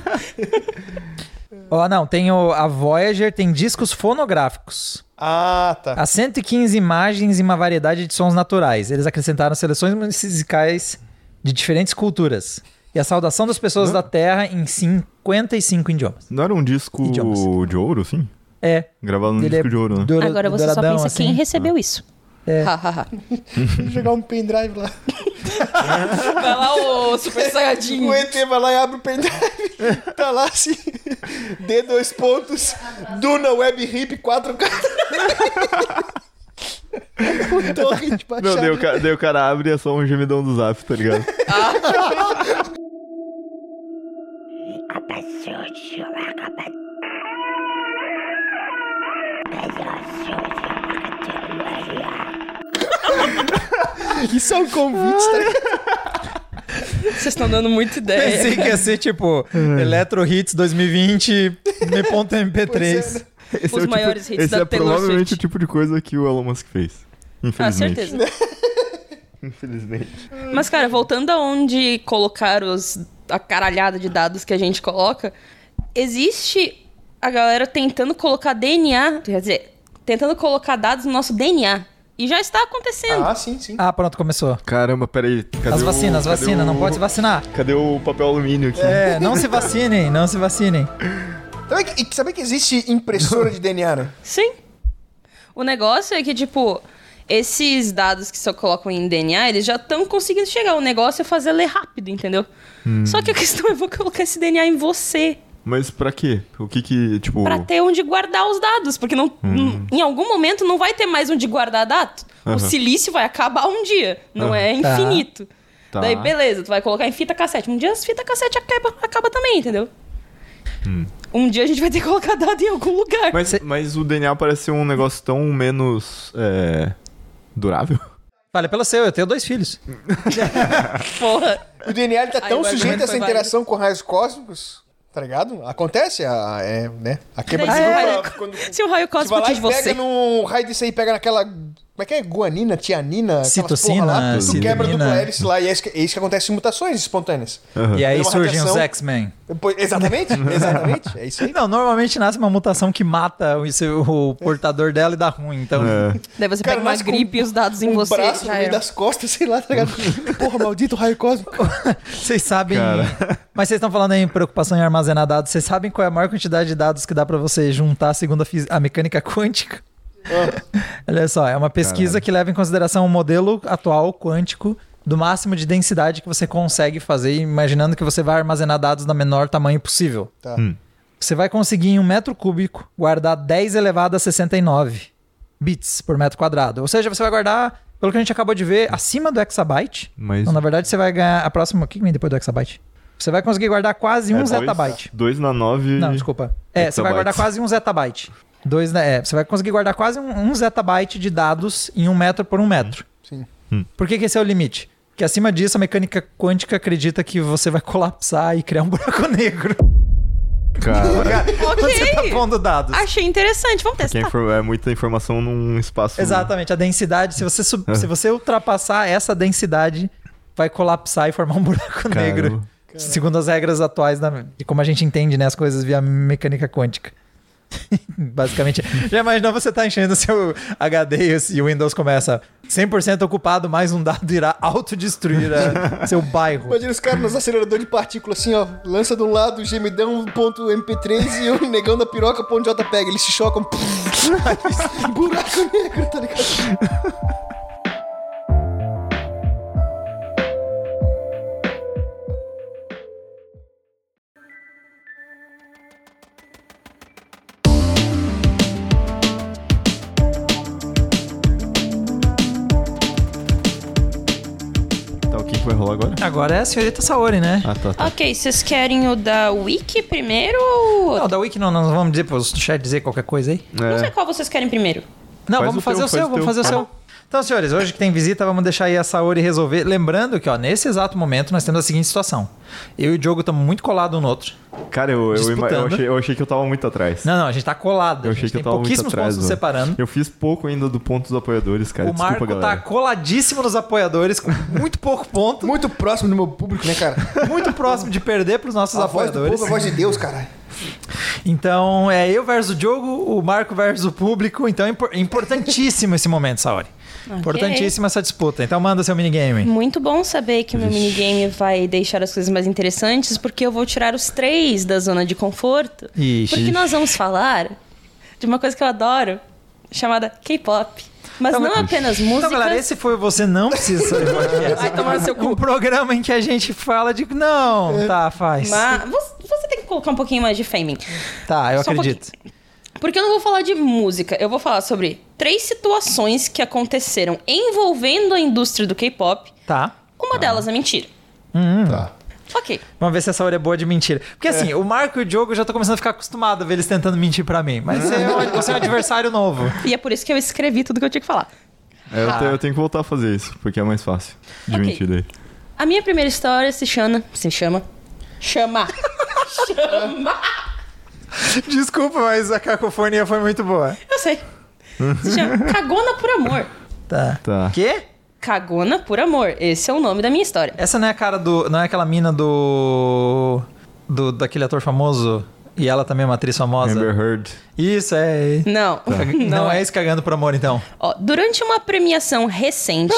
Ó, não, tem o, a Voyager, tem discos fonográficos. Ah, tá. Há cento e quinze imagens e uma variedade de sons naturais. Eles acrescentaram seleções musicais de diferentes culturas. E a saudação das pessoas da Terra em cinquenta e cinco idiomas. Não era um disco Idiomas. de ouro, assim? É. Gravado num Ele disco é de ouro, né? doura- Agora você só douradão, pensa assim. quem recebeu isso. É. Ha, ha, ha. Jogar um pendrive lá. Vai lá, ô Super Saiyajin. O E T vai lá e abre o pendrive. Tá lá assim. D dois pontos. Duna Web Hip quatro K. O torrent baixado. Não, daí o, cara, daí o cara abre e é só um gemidão do Zap, tá ligado? Isso é um convite, tá ligado? Vocês estão dando muita ideia. Pensei que ia ser tipo Electro Hits dois mil e vinte, ponto M P três. Esse Os é o maiores tipo, hits esse da é Taylor provavelmente Swift. o tipo de coisa que o Elon Musk fez. Ah, Infelizmente. certeza. Infelizmente. Mas, cara, voltando aonde colocar os, a caralhada de dados que a gente coloca, existe a galera tentando colocar D N A, quer dizer, tentando colocar dados no nosso D N A. E já está acontecendo. Ah, sim, sim. Ah, pronto, começou. Caramba, peraí. Cadê As o- vacinas, as cadê vacinas, o- não pode se vacinar. Cadê o papel alumínio aqui? É, não se vacinem, não se vacinem. Sabe que, e sabe que existe impressora de D N A, né? Sim. O negócio é que, tipo, esses dados que só colocam em D N A, eles já estão conseguindo chegar. O negócio é fazer ler rápido, entendeu? Só que a questão é, vou colocar esse D N A em você. Mas pra quê? O que que, tipo... Pra ter onde guardar os dados. Porque não, n- em algum momento não vai ter mais onde guardar dados. O Aham. silício vai acabar um dia. Não é Tá. infinito. Tá. Daí, beleza, tu vai colocar em fita cassete. Um dia as fita cassete acaba, acaba também, entendeu? Um dia a gente vai ter que colocar dado em algum lugar. Mas, mas o D N A parece ser um negócio tão menos... É... durável? Fale pelo seu, eu tenho dois filhos. Porra. O D N A ele tá Aí tão o sujeito argumento a essa foi interação com raios cósmicos, tá ligado? Acontece, a, é, né? A quebra de Daí, se, o dupla, raio, quando se o raio você vai cósmico lá e atinge você. pega num raio desse aí, pega naquela... Como é que é? Guanina, tianina? aquelas Citocina, porra lá, tu quebra cilinina. dupla hélice lá e é isso que, é isso que acontece em mutações espontâneas. E aí Uma surgem os radiação. X-Men. Pois- Exatamente, exatamente. É isso aí. Não, normalmente nasce uma mutação que mata o, seu- o portador dela e dá ruim. Então, É. Daí você Cara, pega uma nasce com gripe e os dados em um você. braço no já meio era. das costas, sei lá, tá ligado? Porra, maldito raio cósmico. vocês sabem. Cara. Mas vocês estão falando aí em preocupação em armazenar dados. Vocês sabem qual é a maior quantidade de dados que dá pra você juntar segundo a, fis- a mecânica quântica? Olha só, é uma pesquisa Caralho. que leva em consideração o modelo atual quântico do máximo de densidade que você consegue fazer, imaginando que você vai armazenar dados no menor tamanho possível. Tá. Hum. Você vai conseguir em um metro cúbico guardar dez elevado a sessenta e nove bits por metro quadrado. Ou seja, você vai guardar, pelo que a gente acabou de ver, acima do exabyte. Mas... Então, na verdade, você vai ganhar a próxima... O que vem depois do exabyte? Você vai conseguir guardar quase um é dois- zettabyte. dois na nove... Não, desculpa. É, você vai Exabytes. guardar quase um zettabyte. Dois, né, é, você vai conseguir guardar quase um, um zettabyte de dados em um metro por um metro. Sim. Por que, que esse é o limite? Porque acima disso, a mecânica quântica acredita que você vai colapsar e criar um buraco negro. Cara, Quando você tá Ok. pondo dados. Achei interessante. Vamos que é, testar. infor- é muita informação num espaço... Exatamente, a densidade, se você, sub- se você ultrapassar essa densidade, vai colapsar e formar um buraco Caramba. negro. Segundo as regras atuais da, de como a gente entende, né, as coisas via mecânica quântica. Basicamente. Já imaginou você tá enchendo o seu H D e o Windows começa cem por cento ocupado, mais um dado irá autodestruir a, seu bairro. Imagina os caras nos aceleradores de partícula assim, ó. Lança de um lado o gemidão ponto M P três e o negão da piroca ponto JPEG. Eles se chocam. Buraco negro, tá ligado? Vai rolar agora? Agora é a senhorita Saori, né? Ah, tá, tá. Ok, vocês querem o da Wiki primeiro ou... Não, da Wiki não, nós vamos dizer pro chat dizer qualquer coisa aí. Não sei qual vocês querem primeiro. Não, Faz vamos o fazer teu, o seu, faz o vamos teu. fazer o Tá seu. bom. Então, senhores, hoje que tem visita, vamos deixar aí a Saori resolver. Lembrando que, ó, nesse exato momento nós temos a seguinte situação. Eu e o Diogo estamos muito colados um no outro. Cara, eu, eu, ima- eu, Disputando. achei, eu achei que eu tava muito atrás. Não, não, a gente tá colado. Eu a achei gente que eu tem tava muito pouquíssimos atrás. pontos nos mano. separando. Eu fiz pouco ainda do ponto dos apoiadores, cara. O Desculpa, Marco galera. tá coladíssimo nos apoiadores, com muito pouco ponto, Muito próximo do meu público, né, cara? muito próximo de perder pros nossos A voz do apoiadores. povo é a voz de Deus, cara. Então, é eu versus o Diogo, o Marco versus o público. Então, é impor- importantíssimo esse momento, Saori. Importantíssima essa disputa. Então, manda seu minigame. Muito bom saber que o meu minigame vai deixar as coisas mais interessantes, porque eu vou tirar os três da zona de conforto. Ixi. Porque nós vamos falar de uma coisa que eu adoro, chamada K-pop. Mas Então, não mas- apenas Então, músicas... galera, esse foi o Você Não Precisa Saber Podcast. Vai tomar no seu cu. Um programa em que a gente fala de... Não, tá, faz. Mas você, você tem que colocar um pouquinho mais de fé em mim. Tá, eu Só um acredito. Porque eu não vou falar de música, eu vou falar sobre três situações que aconteceram envolvendo a indústria do K-pop. Tá. Uma delas é mentira. Tá. Ok. Vamos ver se essa hora é boa de mentira. Porque assim, o Marco e o Diogo eu já tô começando a ficar acostumado a ver eles tentando mentir pra mim. Mas você é um- você é um adversário novo. E é por isso que eu escrevi tudo que eu tinha que falar. É, eu, te- eu tenho que voltar a fazer isso, porque é mais fácil de Ok. mentir daí. A minha primeira história se chama... Se chama... Chama... chama... Desculpa, mas a cacofonia foi muito boa. Eu sei. Se chama Cagona por Amor. Tá. Tá. Quê? Cagona por Amor. Esse é o nome da minha história. Essa não é a cara do... Não é aquela mina do... do daquele ator famoso? E ela também é uma atriz famosa? Amber Heard. Isso, é... Não. Não, Não é é. esse Cagando por Amor, então. Ó, durante uma premiação recente...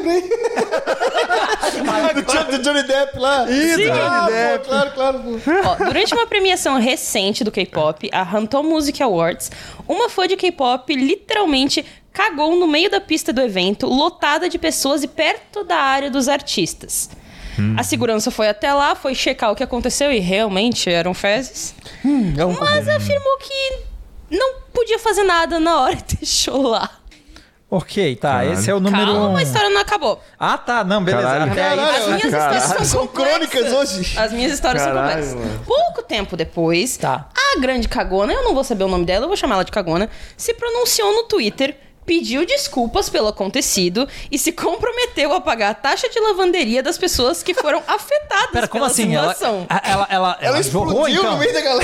do, Johnny, do Johnny Depp lá. Isso, Sim, Johnny ah, Depp. Pô, claro, claro. Pô. Ó, durante uma premiação recente do K-pop, a Hanto Music Awards, uma fã de K-pop literalmente cagou no meio da pista do evento, lotada de pessoas e perto da área dos artistas. A segurança foi até lá, foi checar o que aconteceu e realmente eram fezes, Hum, é um mas afirmou que não podia fazer nada na hora e deixou lá. Ok, tá. Caralho. Esse é o número Calma, um. a história não acabou. Ah, tá. Não, beleza. Caralho. Até aí. Caralho. As minhas Caralho. histórias são, São complexas. crônicas hoje. As minhas histórias Caralho, são complexas. mano. Pouco tempo depois, Tá. a grande cagona, eu não vou saber o nome dela, eu vou chamar ela de cagona, se pronunciou no Twitter, pediu desculpas pelo acontecido e se comprometeu a pagar a taxa de lavanderia das pessoas que foram afetadas Pera, como pela assim? Ela, situação. ela, ela, ela, Ela jorrou, explodiu então? no meio da galera.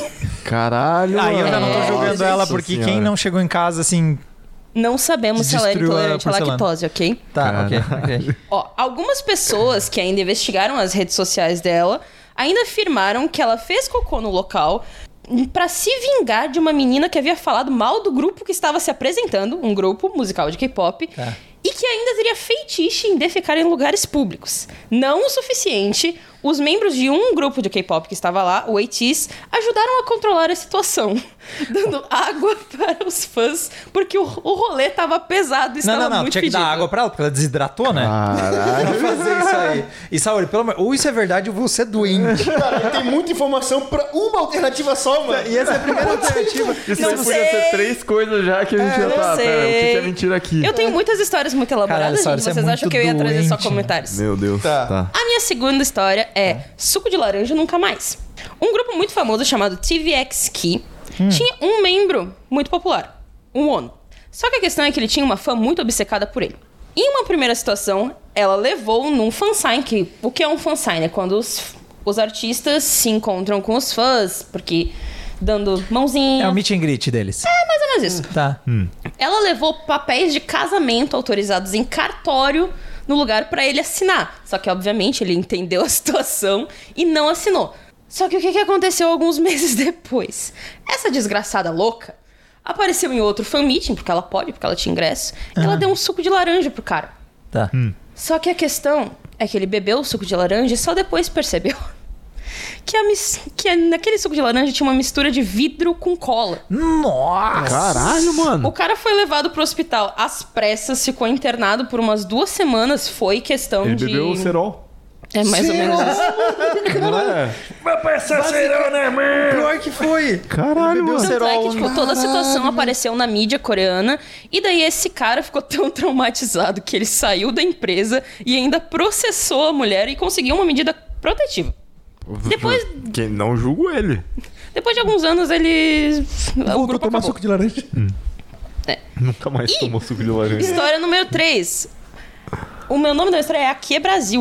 Caralho, Aí eu mano. já não tô É, julgando ela, Nossa porque senhora. quem não chegou em casa, assim... Não sabemos se ela é Destruiu a intolerante à porcelana. lactose, ok? Tá, ok, ok. Ó, algumas pessoas que ainda investigaram as redes sociais dela ainda afirmaram que ela fez cocô no local pra se vingar de uma menina que havia falado mal do grupo que estava se apresentando, um grupo musical de K-pop, Tá. e que ainda teria feitiço em defecar em lugares públicos. Não o suficiente, os membros de um grupo de K-pop que estava lá, o A T S, ajudaram a controlar a situação, dando água para os fãs, porque o, o rolê tava pesado e Não, estava não, não. muito Tinha que dar fedido. água pra ela, porque ela desidratou, né? Caralho. Pra fazer isso aí. E, Saori, pelo amor... Ou isso é verdade ou você é doente. Cara, tem muita informação pra uma alternativa só, mano. E essa é a primeira alternativa. Isso Não aí podia sei. ser três coisas já que a gente já não tá. Pera, o que sei. que é mentira aqui? Eu tenho muitas histórias muito elaboradas, Caralho, Saori, gente. você é Vocês acham muito que eu ia trazer só doente. comentários? Meu Deus. Tá. Tá. A minha segunda história é Suco de Laranja Nunca Mais. Um grupo muito famoso chamado T V X Key tinha um membro muito popular, o Ono. Só que a questão é que ele tinha uma fã muito obcecada por ele. Em uma primeira situação, ela levou num fansign, que o que é um fansign? É quando os, os artistas se encontram com os fãs, porque dando mãozinha... É o meet and greet deles. mais ou menos isso. Tá. Ela levou papéis de casamento autorizados em cartório no lugar pra ele assinar. Só que, obviamente, ele entendeu a situação e não assinou. Só que o que, que aconteceu alguns meses depois? Essa desgraçada louca apareceu em outro fan meeting, porque ela pode, porque ela tinha ingresso, e ela deu um suco de laranja pro cara. Tá. Hum. Só que a questão é que ele bebeu o suco de laranja e só depois percebeu que, a mis... que naquele suco de laranja tinha uma mistura de vidro com cola. Nossa! Caralho, mano. O cara foi levado pro hospital às pressas, ficou internado por umas duas semanas, foi questão Ele de... bebeu o cerol. É mais ou menos isso. Não é? Vai passar cerol na mão. Pior que foi. Caralho, Bebeu mano. Tanto é que, cerol. tipo, toda a situação apareceu na mídia coreana. E daí esse cara ficou tão traumatizado que ele saiu da empresa e ainda processou a mulher e conseguiu uma medida protetiva. Depois- Que não julgo ele. Depois de alguns anos, ele... o Voltou grupo a tomar acabou. suco de laranja. Nunca mais Ih! tomou suco de laranja. História número três. O meu nome da história é Aqui é Brasil.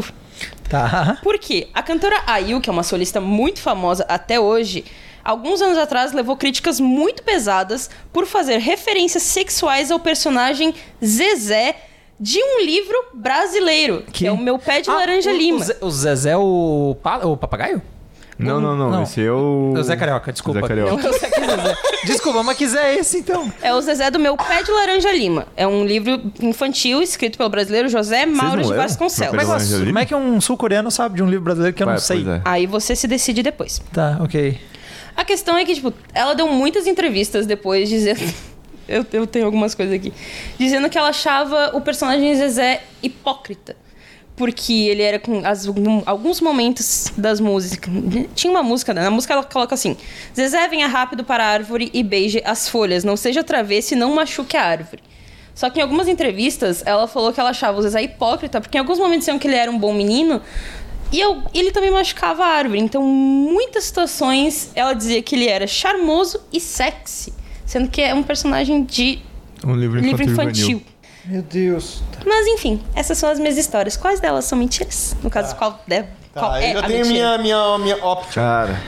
Tá. Por quê? A cantora Ayu, que é uma solista muito famosa até hoje, alguns anos atrás levou críticas muito pesadas por fazer referências sexuais ao personagem Zezé de um livro brasileiro, que, Que? é o Meu Pé de Ah, Laranja o- Lima. O, Zé- o Zezé, o, pa- o papagaio? Não, não, não, Não. Esse é o... O Zé Carioca, desculpa. Zé Carioca. Não, eu sei que é Zezé. Desculpa, mas quiser esse então. É o Zezé do Meu Pé de Laranja Lima. É um livro infantil escrito pelo brasileiro José Mauro não de leram? Vasconcelos. Meu Pé de Mas Laranja Lima? como é que um sul-coreano sabe de um livro brasileiro que eu não Ué, sei? pois é. Aí você se decide depois. Tá, ok. A questão é que, tipo, ela deu muitas entrevistas depois dizendo... eu, eu tenho algumas coisas aqui. Dizendo que ela achava o personagem Zezé hipócrita. Porque ele era com as- alguns momentos das músicas. Tinha uma música, né? Na música ela coloca assim: Zezé venha rápido para a árvore e beije as folhas. Não seja travesso e não machuque a árvore. Só que em algumas entrevistas ela falou que ela achava o Zezé hipócrita, porque em alguns momentos diziam que ele era um bom menino. E eu- ele também machucava a árvore. Então, em muitas situações, ela dizia que ele era charmoso e sexy. Sendo que é um personagem de Um livro infantil. livro infantil. juvenil. Meu Deus. Mas, enfim, essas são as minhas histórias. Quais delas são mentiras? No caso, qual, de, qual Tá, é eu já a tenho mentira? minha, minha, minha óptica. Cara.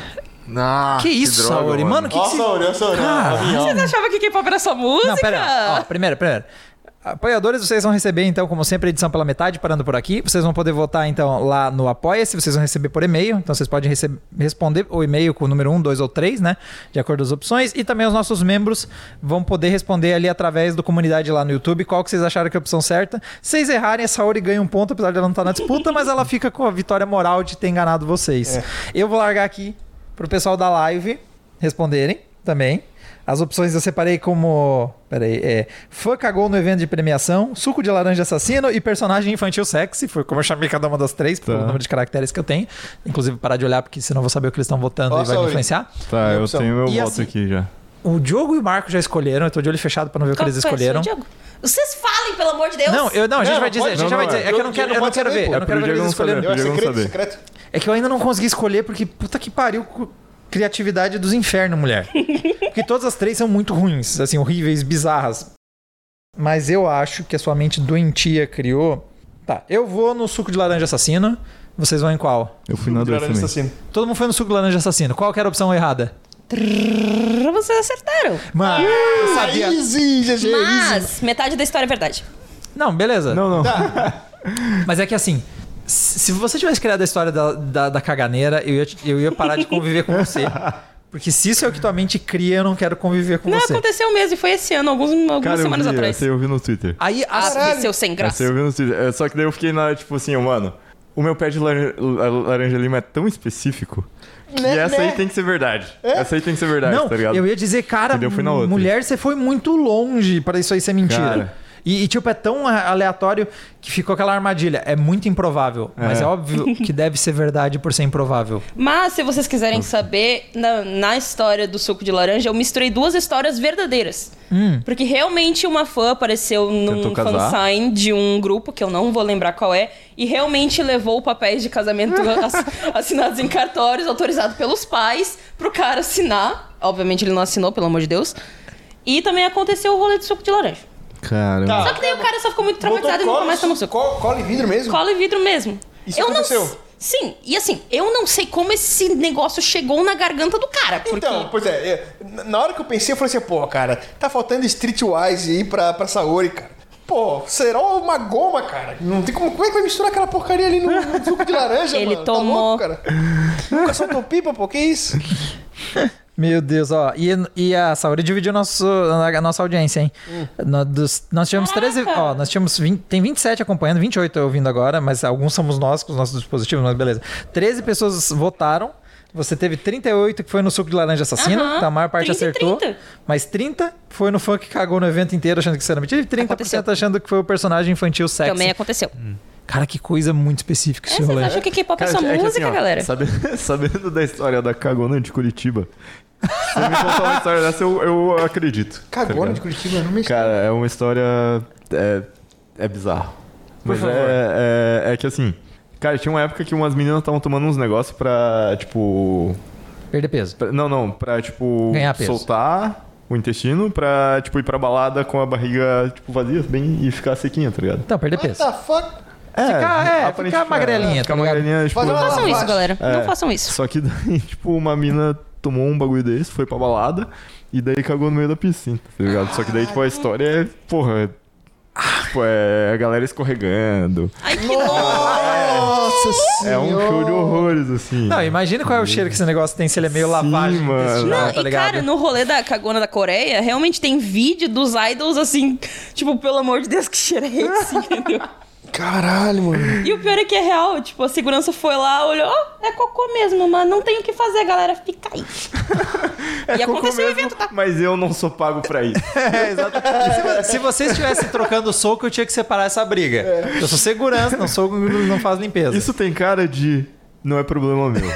Ah, Que isso, droga, Saori? Mano, que Ó, que se... Saori, ó, Saori. Cara, ó, minha, ó. Vocês achavam que K-pop era só música? Não, pera. Ó, primeiro, primeiro. Apoiadores, vocês vão receber, então, como sempre, a edição pela metade, parando por aqui. Vocês vão poder votar, então, lá no Apoia-se. Vocês vão receber por e-mail. Então, vocês podem receber, responder o e-mail com o número um, dois ou três, né? De acordo com as opções. E também os nossos membros vão poder responder ali através do comunidade lá no YouTube qual que vocês acharam que é a opção certa. Se vocês errarem, a Saori ganha um ponto, apesar de ela não estar na disputa, mas ela fica com a vitória moral de ter enganado vocês. Eu vou largar aqui pro pessoal da live responderem também. As opções eu separei como... Peraí, é... Fã cagou no evento de premiação, suco de laranja assassino e personagem infantil sexy. Foi como eu chamei cada uma das três, pelo Tá. número de caracteres que eu tenho. Inclusive, parar de olhar, porque senão eu vou saber o que eles estão votando Ó, e vai me Saori. influenciar. Tá, Minha eu opção. tenho meu E voto assim- aqui já. O Diogo e o Marco já escolheram. Eu tô de olho fechado pra não ver o que Qual eles foi a sua, escolheram. Diego? Vocês falem, pelo amor de Deus! Não, eu, não, a gente Não, vai dizer, pode- a gente não, já vai não, dizer. É que eu não quero, eu não pode quero saber, ver. pô. Eu não quero pro ver eles Diego não escolheram. saber. Eu, é Podia não secreto, saber. secreto. É que eu ainda não consegui escolher porque, puta que pariu, cu- criatividade dos infernos, mulher. Porque todas as três são muito ruins, assim, horríveis, bizarras. Mas eu acho que a sua mente doentia criou... Tá, eu vou no suco de laranja assassino. Vocês vão em qual? Eu fui na dois Laranja também. assassino. Todo mundo foi no suco de laranja assassino. Qual que era a opção errada? Trrr, Vocês acertaram. Mano, eu sabia. Easy, G G, easy. Mas metade da história é verdade. Não, beleza. Não, não. Mas é que assim, se você tivesse criado a história da, da, da caganeira, eu ia, te- eu ia parar de conviver com você. Porque se isso é o que tua mente cria, eu não quero conviver com Não, você. aconteceu mesmo, e foi esse ano, alguns, algumas Cara, eu semanas vi, atrás. essa eu vi no Twitter. Aí, as, Ah, seu sem graça. Essa eu vi no Twitter. É, só que daí eu fiquei na, tipo assim, ó, mano, o meu pé de laranja, laranja lima é tão específico que Né, essa né? aí tem que ser verdade. Essa aí tem que ser verdade, não, tá ligado? eu ia dizer, cara, Entendeu? Fui na outra. mulher, você foi muito longe pra isso aí ser mentira. Cara. E, e, tipo, é tão aleatório que ficou aquela armadilha. É muito improvável, mas É. é óbvio que deve ser verdade por ser improvável. Mas, se vocês quiserem saber, na, na história do suco de laranja, eu misturei duas histórias verdadeiras. Hum. Porque realmente uma fã apareceu num Tentou casar? fansign de um grupo, que eu não vou lembrar qual é, e realmente levou papéis de casamento ass- assinados em cartórios, autorizados pelos pais, pro cara assinar. Obviamente ele não assinou, pelo amor de Deus. E também aconteceu o rolê do suco de laranja. Caramba. Tá. Só que daí o cara só ficou muito traumatizado e Botou nunca mais tomou suco. cola, cola e vidro mesmo? Cola e vidro mesmo. Isso eu aconteceu? Não... Sim, e assim, eu não sei como esse negócio chegou na garganta do cara. Porque... Então, pois é, é, na hora que eu pensei, eu falei assim, pô, cara, tá faltando Streetwise aí pra, pra Saori, cara. Pô, cerol é uma goma, cara. Não tem como... Como é que vai misturar aquela porcaria ali no, no suco de laranja, Ele mano? tomou. Tá louco, cara? Nunca soltou pipa, pô. Que isso? Meu Deus, ó. E, e a Saori dividiu nosso, a nossa audiência, hein? Hum. Nós, dos- nós tivemos treze. Ó, nós tínhamos vinte, tem vinte e sete acompanhando, vinte e oito ouvindo agora, mas alguns somos nós com os nossos dispositivos, mas beleza. treze pessoas votaram. Você teve trinta e oito que foi no suco de laranja assassino, Aham, então a maior parte trinta e acertou. trinta. Mas trinta foi no fã que cagou no evento inteiro achando que isso era mentira. E trinta por cento Aconteceu. achando que foi o personagem infantil sexy. Também aconteceu. Cara, que coisa muito específica É, esse vocês rolê. acham que K-pop é Cara, só é que música, assim, ó, galera? sabe- sabendo da história da cagona de Curitiba, se você me contar uma história dessa, eu, eu acredito. tá Cagona ligado? de Curitiba, não me Cara, é uma história... É, é bizarro. Mas favor. é, é, é que assim... Cara, tinha uma época que umas meninas estavam tomando uns negócios pra, tipo... Perder peso. pra- não, não. Pra, tipo... Ganhar peso. Soltar o intestino pra, tipo, ir pra balada com a barriga, tipo, vazia bem e ficar sequinha, tá ligado? Então, perder What peso. the fuck? É, Ficar- é, aparentemente, ficar magrelinha, Ficar tá ligado? magrelinha, tipo... Fazer uma Não façam isso, lavagem. galera. É. Não façam isso. Só que daí, tipo, uma mina tomou um bagulho desse, foi pra balada, e daí cagou no meio da piscina, tá ligado? Só que daí, tipo, a história é, porra, é, tipo, é a galera escorregando. Ai, que nojo! Nossa É um show de horrores, assim. Não, imagina qual é o cheiro que esse negócio tem se ele é meio Sim, lavagem mano. intestinal, Não, tá e ligado? cara, no rolê da cagona da Coreia, realmente tem vídeo dos idols assim, tipo, pelo amor de Deus, que cheiro é esse, entendeu? Caralho, mano. E o pior é que é real, tipo, a segurança foi lá, olhou, oh, é cocô mesmo, mas não tem o que fazer, galera, fica aí. e Cocô aconteceu o mesmo, evento, tá? Mas eu não sou pago pra isso. É, exato. Se, se vocês estivessem trocando soco, eu tinha que separar essa briga. Eu sou segurança, não sou, não faz limpeza. Isso tem cara de... Não é problema meu.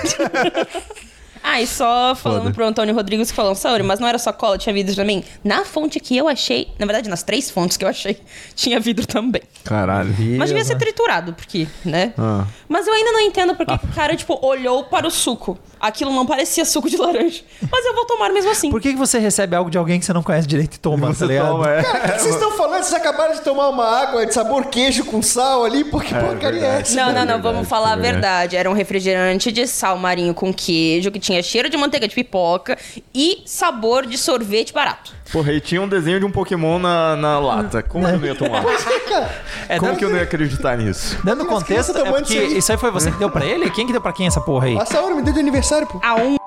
Ah, e só falando Foda. pro Antônio Rodrigues que falou, Saori, mas não era só cola, tinha vidro também. Na fonte que eu achei, na verdade, nas três fontes que eu achei, tinha vidro também. Caralho. Mas devia ser triturado, porque, né? Ah. Mas eu ainda não entendo porque que o cara, tipo, olhou para o suco. Aquilo não parecia suco de laranja. Mas eu vou tomar mesmo assim. Por que, que você recebe algo de alguém que você não conhece direito e toma, Você tá ligado? toma, é. O que vocês estão falando? Vocês acabaram de tomar uma água de sabor queijo com sal ali? Por que porcaria é verdade. essa? Não, não, não, verdade, vamos falar é a verdade. Era um refrigerante de sal marinho com queijo, que tinha cheiro de manteiga de pipoca e sabor de sorvete barato. Porra, e tinha um desenho de um Pokémon na, na lata. Como eu não ia tomar? É, Como dando, que eu não ia acreditar nisso? dando As crianças contexto, é tomando porque isso aí. isso aí foi você que deu pra ele? Quem que deu pra quem essa porra aí? A Saori me deu de aniversário, pô. A um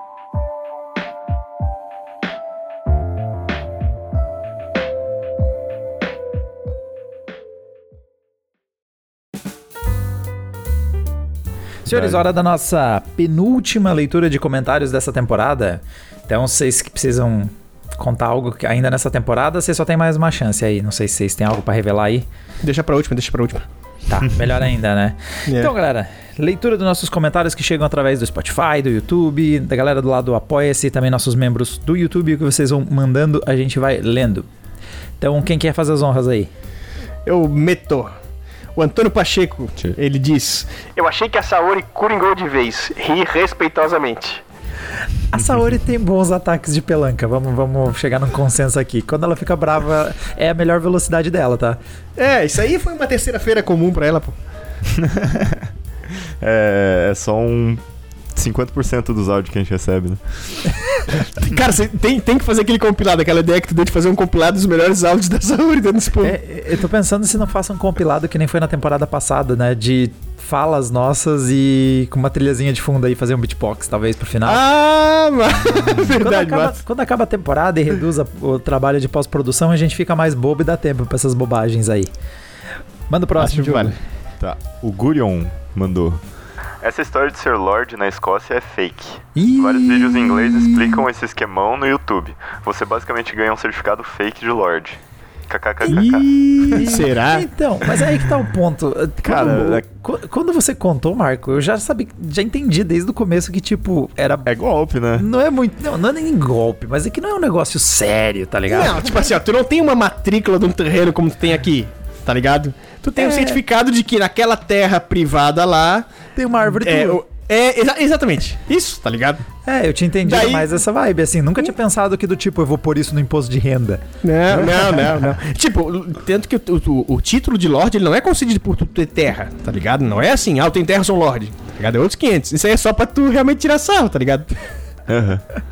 Senhores, hora da nossa penúltima leitura de comentários dessa temporada. Então, vocês que precisam contar algo que ainda nessa temporada, vocês só tem mais uma chance aí. Não sei se vocês têm algo pra revelar aí. Deixa pra última, deixa pra última. Tá, melhor ainda, né? É. Então, galera, leitura dos nossos comentários que chegam através do Spotify, do YouTube, da galera do lado do Apoia-se, também nossos membros do YouTube, o que vocês vão mandando, a gente vai lendo. Então, quem quer fazer as honras aí? Eu meto. O Antônio Pacheco, ele diz: Eu achei que a Saori coringou de vez. Ri respeitosamente. A Saori tem bons ataques de pelanca, vamos, vamos chegar num consenso aqui. Quando ela fica brava, é a melhor velocidade dela, tá? É, isso aí foi uma terceira-feira comum pra ela, pô. É, é só um cinquenta por cento dos áudios que a gente recebe, né? Cara, você tem, tem que fazer aquele compilado, aquela ideia que tu deu de fazer um compilado dos melhores áudios da Saori dentro desse povo. É, eu tô pensando se não faça um compilado que nem foi na temporada passada, né? De falas nossas e com uma trilhazinha de fundo aí, fazer um beatbox, talvez, pro final. Ah, mano. Quando Verdade, acaba, mano. quando acaba a temporada e reduz a- o trabalho de pós-produção, a gente fica mais bobo e dá tempo pra essas bobagens aí. Manda o próximo, Acho que Diogo. vale. Tá. O Gurion mandou. Essa história de ser Lorde na Escócia é fake. Ih. Vários vídeos em inglês explicam esse esquemão no YouTube. Você basicamente ganha um certificado fake de Lorde. KKKK. Ih, será? Então, mas aí que tá o ponto. Cara, quando, é- qu- quando você contou, Marco, eu já sabia, já entendi desde o começo que, tipo, era. É golpe, né? Não é muito. Não, não é nem golpe, mas é que não é um negócio sério, tá ligado? Não, tipo assim, ó, tu não tem uma matrícula de um terreno como tu tem aqui, tá ligado? Tu tem um É. certificado de que naquela terra privada lá. Tem uma árvore É, tua. o- é exa- exatamente. Isso, tá ligado? É, eu tinha entendido Daí- mais essa vibe, assim. Nunca tinha pensado que do tipo, eu vou pôr isso no imposto de renda. Não, não, não, não. Tipo, tanto que o, o- o título de Lorde ele não é concedido por tu ter terra, tá ligado? Não é assim, ah, eu tenho terra, sou um Lorde. Tá ligado? É outros quinhentos. Isso aí é só pra tu realmente tirar sarro, tá ligado? Aham.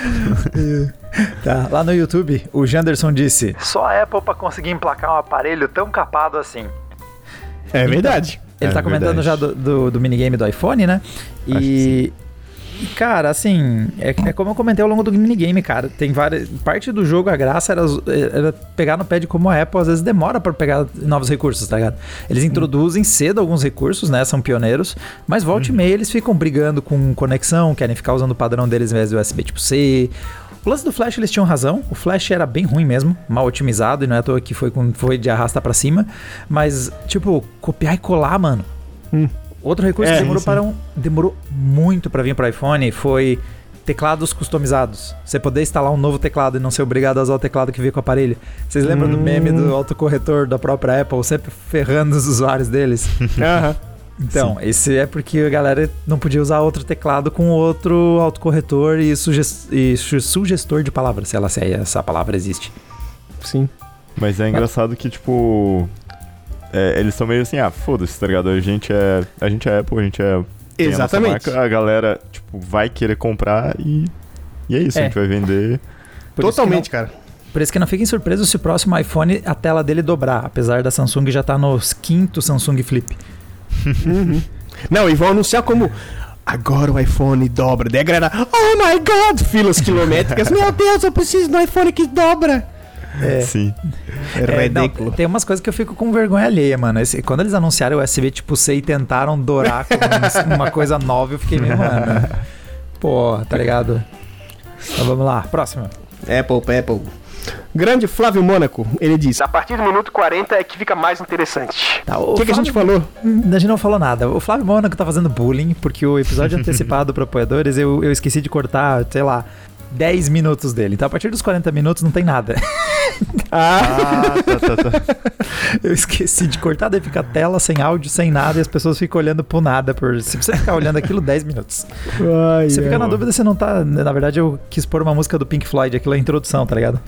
Tá, lá no YouTube, o Janderson disse: só a Apple pra conseguir emplacar um aparelho tão capado assim. É verdade. Ele É tá comentando verdade. já do, do, do minigame do iPhone, né? Acho E, e, cara, assim, é, é como eu comentei ao longo do minigame, cara. Tem várias. Parte do jogo, a graça era, era pegar no pé de como a Apple às vezes demora pra pegar novos recursos, tá ligado? Eles introduzem cedo alguns recursos, né? São pioneiros, mas volta e meia eles ficam brigando com conexão, querem ficar usando o padrão deles ao invés do U S B tipo C. O lance do Flash, eles tinham razão. O Flash era bem ruim mesmo, mal otimizado, e não é à toa que foi, com, foi de arrasta pra cima. Mas, tipo, copiar e colar, mano. Hum. Outro recurso É, que demorou, sim. para um, demorou muito pra vir pro iPhone foi teclados customizados. Você poder instalar um novo teclado e não ser obrigado a usar o teclado que veio com o aparelho. Vocês lembram do meme do autocorretor da própria Apple, sempre ferrando os usuários deles? Aham. Então, esse é porque a galera não podia usar outro teclado com outro autocorretor e, suges- e su- sugestor de palavras, sei lá se essa palavra existe. Sim. Mas é engraçado que, tipo... é, eles são meio assim, ah, foda-se, tá ligado? A gente é, a gente é Apple, a gente é... tem a nossa Exatamente. marca, a galera, tipo, vai querer comprar e... E é isso, É. a gente vai vender. Por isso que Totalmente, cara. Por isso que não fiquem surpresos se o próximo iPhone a tela dele dobrar, apesar da Samsung já tá no quinto Samsung Flip. Não, e vão anunciar como agora o iPhone dobra. Daí a galera, oh my god, filas quilométricas. Meu Deus, eu preciso do iPhone que dobra. É. Sim. É É, não, ridículo. tem umas coisas que eu fico com vergonha alheia, mano. Esse- quando eles anunciaram o U S B tipo C e tentaram dourar como uma coisa nova, eu fiquei meio, mano. Pô, tá ligado? Então vamos lá, próximo. Apple, Apple. Grande Flávio Mônaco, ele diz: a partir do minuto quarenta é que fica mais interessante. Tá, O que, que a gente falou? A gente não falou nada. O Flávio Mônaco tá fazendo bullying, porque o episódio antecipado para apoiadores eu, eu esqueci de cortar, sei lá, dez minutos dele. Então a partir dos quarenta minutos não tem nada. Ah, Ah, tá, tá, tá. Eu esqueci de cortar, daí fica a tela sem áudio, sem nada, e as pessoas ficam olhando pro nada. Por... Se você ficar olhando aquilo dez minutos. ai, Você ai. fica na dúvida se não tá. Na verdade, eu quis pôr uma música do Pink Floyd, aquilo é a introdução, tá ligado?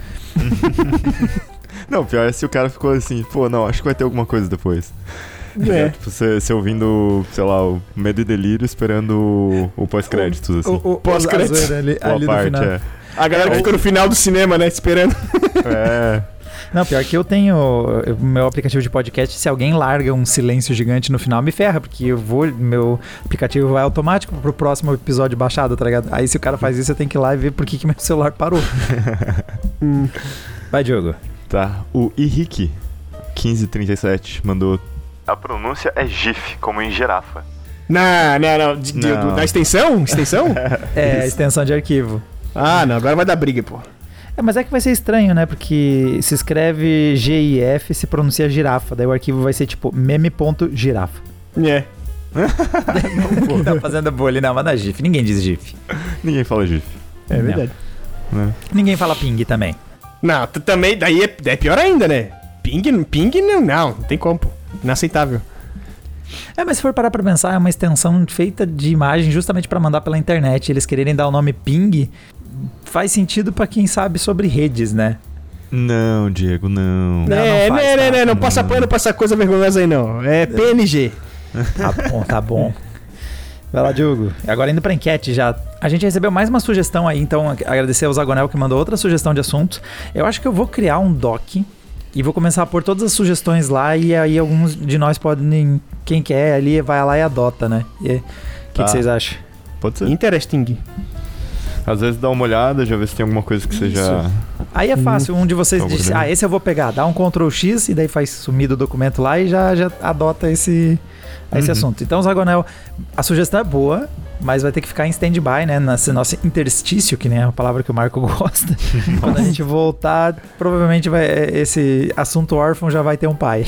Não, pior é se o cara ficou assim, pô, não, acho que vai ter alguma coisa depois. É. Tipo, você, você ouvindo, sei lá, o Medo e Delírio esperando o, o pós-créditos, assim. O, o, Pós-créditos. a zoeira ali, Uma ali no parte, final. é. A galera que ficou no final do cinema, né, esperando. É. Não, pior que eu tenho o meu aplicativo de podcast, se alguém larga um silêncio gigante no final, me ferra, porque eu vou, meu aplicativo vai automático pro próximo episódio baixado, tá ligado? Aí se o cara faz isso, eu tenho que ir lá e ver por que, que meu celular parou. Hum. Vai, Diogo. Tá. O Henrique, quinze trinta e sete, mandou... A pronúncia é GIF, como em girafa. Não, não, não. De- de- Não. do- da extensão? Extensão? É, extensão de arquivo. Ah, não, agora vai dar briga, pô. É, mas é que vai ser estranho, né? Porque se escreve G I F, se pronuncia girafa. Daí o arquivo vai ser tipo meme.girafa. É. Quem tá fazendo bullying? Não, mas não é GIF. Ninguém diz GIF. Ninguém fala GIF. É Não. verdade. Né? Ninguém fala ping também. Não, tu também, daí é, é pior ainda, né? Ping, ping não, não, não tem como, pô. Inaceitável. É, mas se for parar pra pensar, é uma extensão feita de imagem justamente pra mandar pela internet. Eles quererem dar o nome ping faz sentido pra quem sabe sobre redes, né? Não, Diego, não. Não, é, não faz, né, né, tá? né, não passa pano pra essa coisa vergonhosa aí, não. É P N G. Tá bom, tá bom. Vai lá, Diogo. Agora indo pra enquete já. A gente recebeu mais uma sugestão aí, então agradecer ao Zagonel que mandou outra sugestão de assunto. Eu acho que eu vou criar um doc e vou começar a pôr todas as sugestões lá e aí alguns de nós podem, quem quer ali, vai lá e adota, né? E, o que, Tá. que vocês acham? Pode ser. Interesting. Às vezes dá uma olhada, já vê se tem alguma coisa que seja... Aí é fácil, um de vocês Tá diz, bom, né? ah, esse eu vou pegar, dá um control X e daí faz sumir do documento lá e já, já adota esse, esse Uhum. assunto. Então, Zagonel, a sugestão é boa, mas vai ter que ficar em stand-by, né? Nesse nosso interstício, que nem é a palavra que o Marco gosta. Quando a gente voltar, provavelmente vai, esse assunto órfão já vai ter um pai.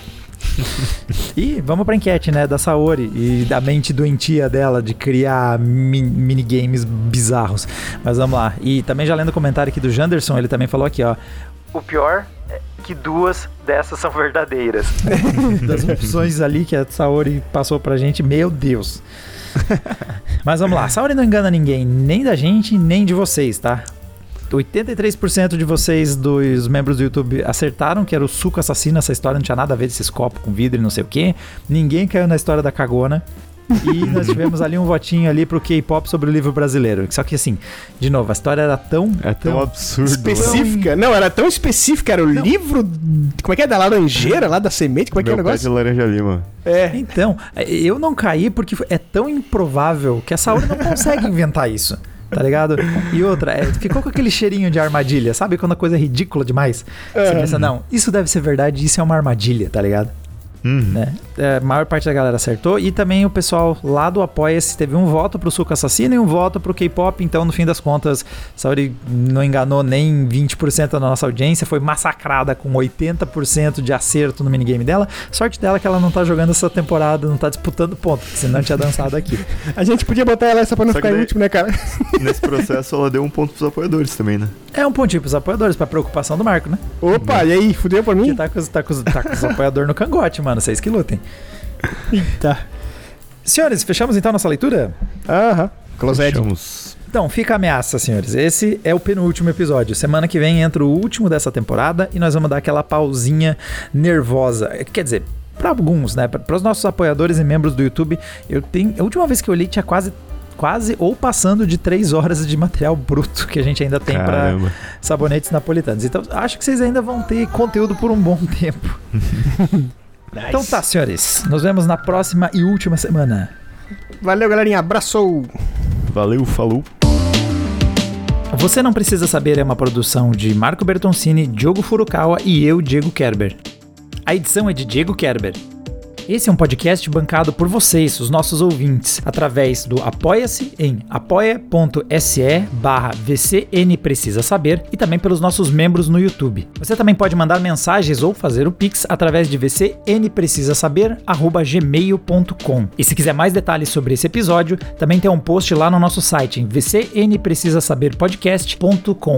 E vamos pra enquete, né, da Saori e da mente doentia dela de criar mi- minigames bizarros. Mas vamos lá. E também já lendo o comentário aqui do Janderson, ele também falou aqui, ó. O pior é que duas dessas são verdadeiras. Das opções ali que a Saori passou pra gente, meu Deus. Mas vamos lá. Saori não engana ninguém, nem da gente, nem de vocês, tá? oitenta e três por cento de vocês, dos membros do YouTube, acertaram que era o suco assassino. Essa história não tinha nada a ver desses copos com vidro e não sei o que. Ninguém caiu na história da cagona. E nós tivemos ali um votinho ali pro K-pop sobre o livro brasileiro. Só que assim, de novo, a história era tão... É tão absurdo. Específica. Não, era tão específica. Era o Não. livro... Como é que é? Da laranjeira lá, da semente? Como é que é o Meu pé de negócio? laranja lima. É. Então, eu não caí porque é tão improvável que a Saori não consegue inventar isso. Tá ligado? E outra, é, ficou com aquele cheirinho de armadilha. Sabe quando a coisa é ridícula demais? Você pensa, não, isso deve ser verdade, isso é uma armadilha, tá ligado? Uhum. Né? É, a maior parte da galera acertou. E também o pessoal lá do Apoia-se teve um voto pro Suco Assassino e um voto pro K-pop. Então, no fim das contas, Saori não enganou nem vinte por cento da nossa audiência. Foi massacrada com oitenta por cento de acerto no minigame dela. Sorte dela que ela não tá jogando essa temporada, não tá disputando ponto, senão tinha dançado aqui. A gente podia botar ela essa pra não Só ficar que em daí- último, né, cara? Nesse processo, ela deu um ponto pros apoiadores também, né? É um pontinho pros apoiadores, pra preocupação do Marco, né? Opa, e aí? Fudeu pra Que mim? tá com, os- tá com, os- tá com os apoiadores no cangote, mano. Vocês que lutem. Tá. Senhores, fechamos então nossa leitura? Aham. Closet. Fechamos. Então, fica a ameaça, senhores. Esse é o penúltimo episódio. Semana que vem entra o último dessa temporada e nós vamos dar aquela pausinha nervosa. Quer dizer, para alguns, né? Para os nossos apoiadores e membros do YouTube, eu tenho. A última vez que eu olhei tinha quase. Quase ou passando de três horas de material bruto que a gente ainda tem para Caramba. sabonetes napolitanos. Então, acho que vocês ainda vão ter conteúdo por um bom tempo. Então tá, senhores. Nos vemos na próxima e última semana. Valeu, galerinha. Abraçou. Valeu, falou. Você Não Precisa Saber é uma produção de Marco Bertoncini, Diogo Furukawa e eu, Diego Kerber. A edição é de Diego Kerber. Esse é um podcast bancado por vocês, os nossos ouvintes, através do Apoia-se em apoia.se barra VCN Precisa Saber e também pelos nossos membros no YouTube. Você também pode mandar mensagens ou fazer o Pix através de vcnprecisasaber arroba gmail ponto com. E se quiser mais detalhes sobre esse episódio, também tem um post lá no nosso site em vcnprecisasaberpodcast ponto com.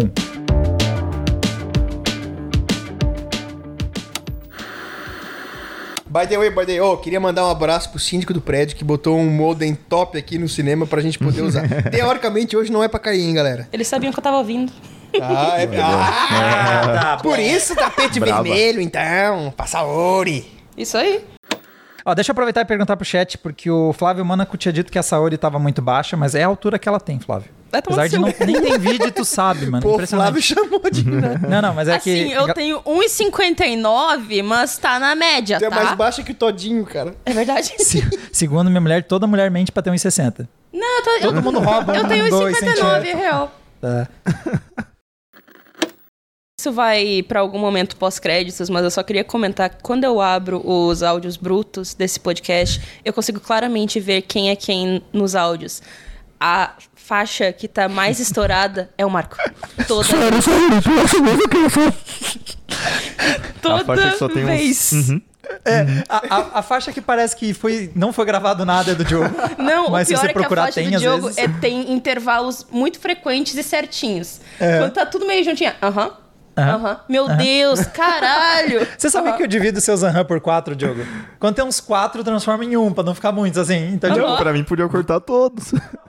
By the way, by the way, oh, queria mandar um abraço pro síndico do prédio que botou um modem top aqui no cinema pra gente poder usar. Teoricamente, hoje não é pra cair, hein, galera? Eles sabiam que eu tava ouvindo. Ah, é... ah, por isso tapete Braba. vermelho, então. Passaori. Isso aí. Ó, deixa eu aproveitar e perguntar pro chat, porque o Flávio Monaco tinha dito que a Saori tava muito baixa, mas é a altura que ela tem, Flávio. Vai tomar Apesar de no não, seu. nem tem vídeo, tu sabe, mano. Pô, Impressionante. Flávio chamou de... Não, não, mas é Assim, que... eu tenho um e cinquenta e nove, mas tá na média, Tu é tá? mais baixa que o Todinho, cara. É verdade? Segundo minha mulher, toda mulher mente pra ter um e sessenta. Não, eu, tô, Todo eu, mundo rouba eu um, tenho dois um e cinquenta e nove, é centímetros. real. Tá. Isso vai pra algum momento pós-créditos, mas eu só queria comentar que quando eu abro os áudios brutos desse podcast, eu consigo claramente ver quem é quem nos áudios. A faixa que tá mais estourada é o Marco. Toda, toda A faixa que só tem uns- vez. Uhum. É, a, a- a faixa que parece que foi, não foi gravado nada é do Diogo. Não, Mas o se pior você é que procurar, a faixa tem, do às Diogo vezes. é, tem intervalos muito frequentes e certinhos. É. Quando tá tudo meio juntinho. Aham. Aham. Aham. Meu Deus, caralho. Você sabe Aham. que eu divido seus aham por quatro, Diogo? Quando tem uns quatro, transforma em um, pra não ficar muitos assim. Então, Diogo, Pra mim, podia cortar todos.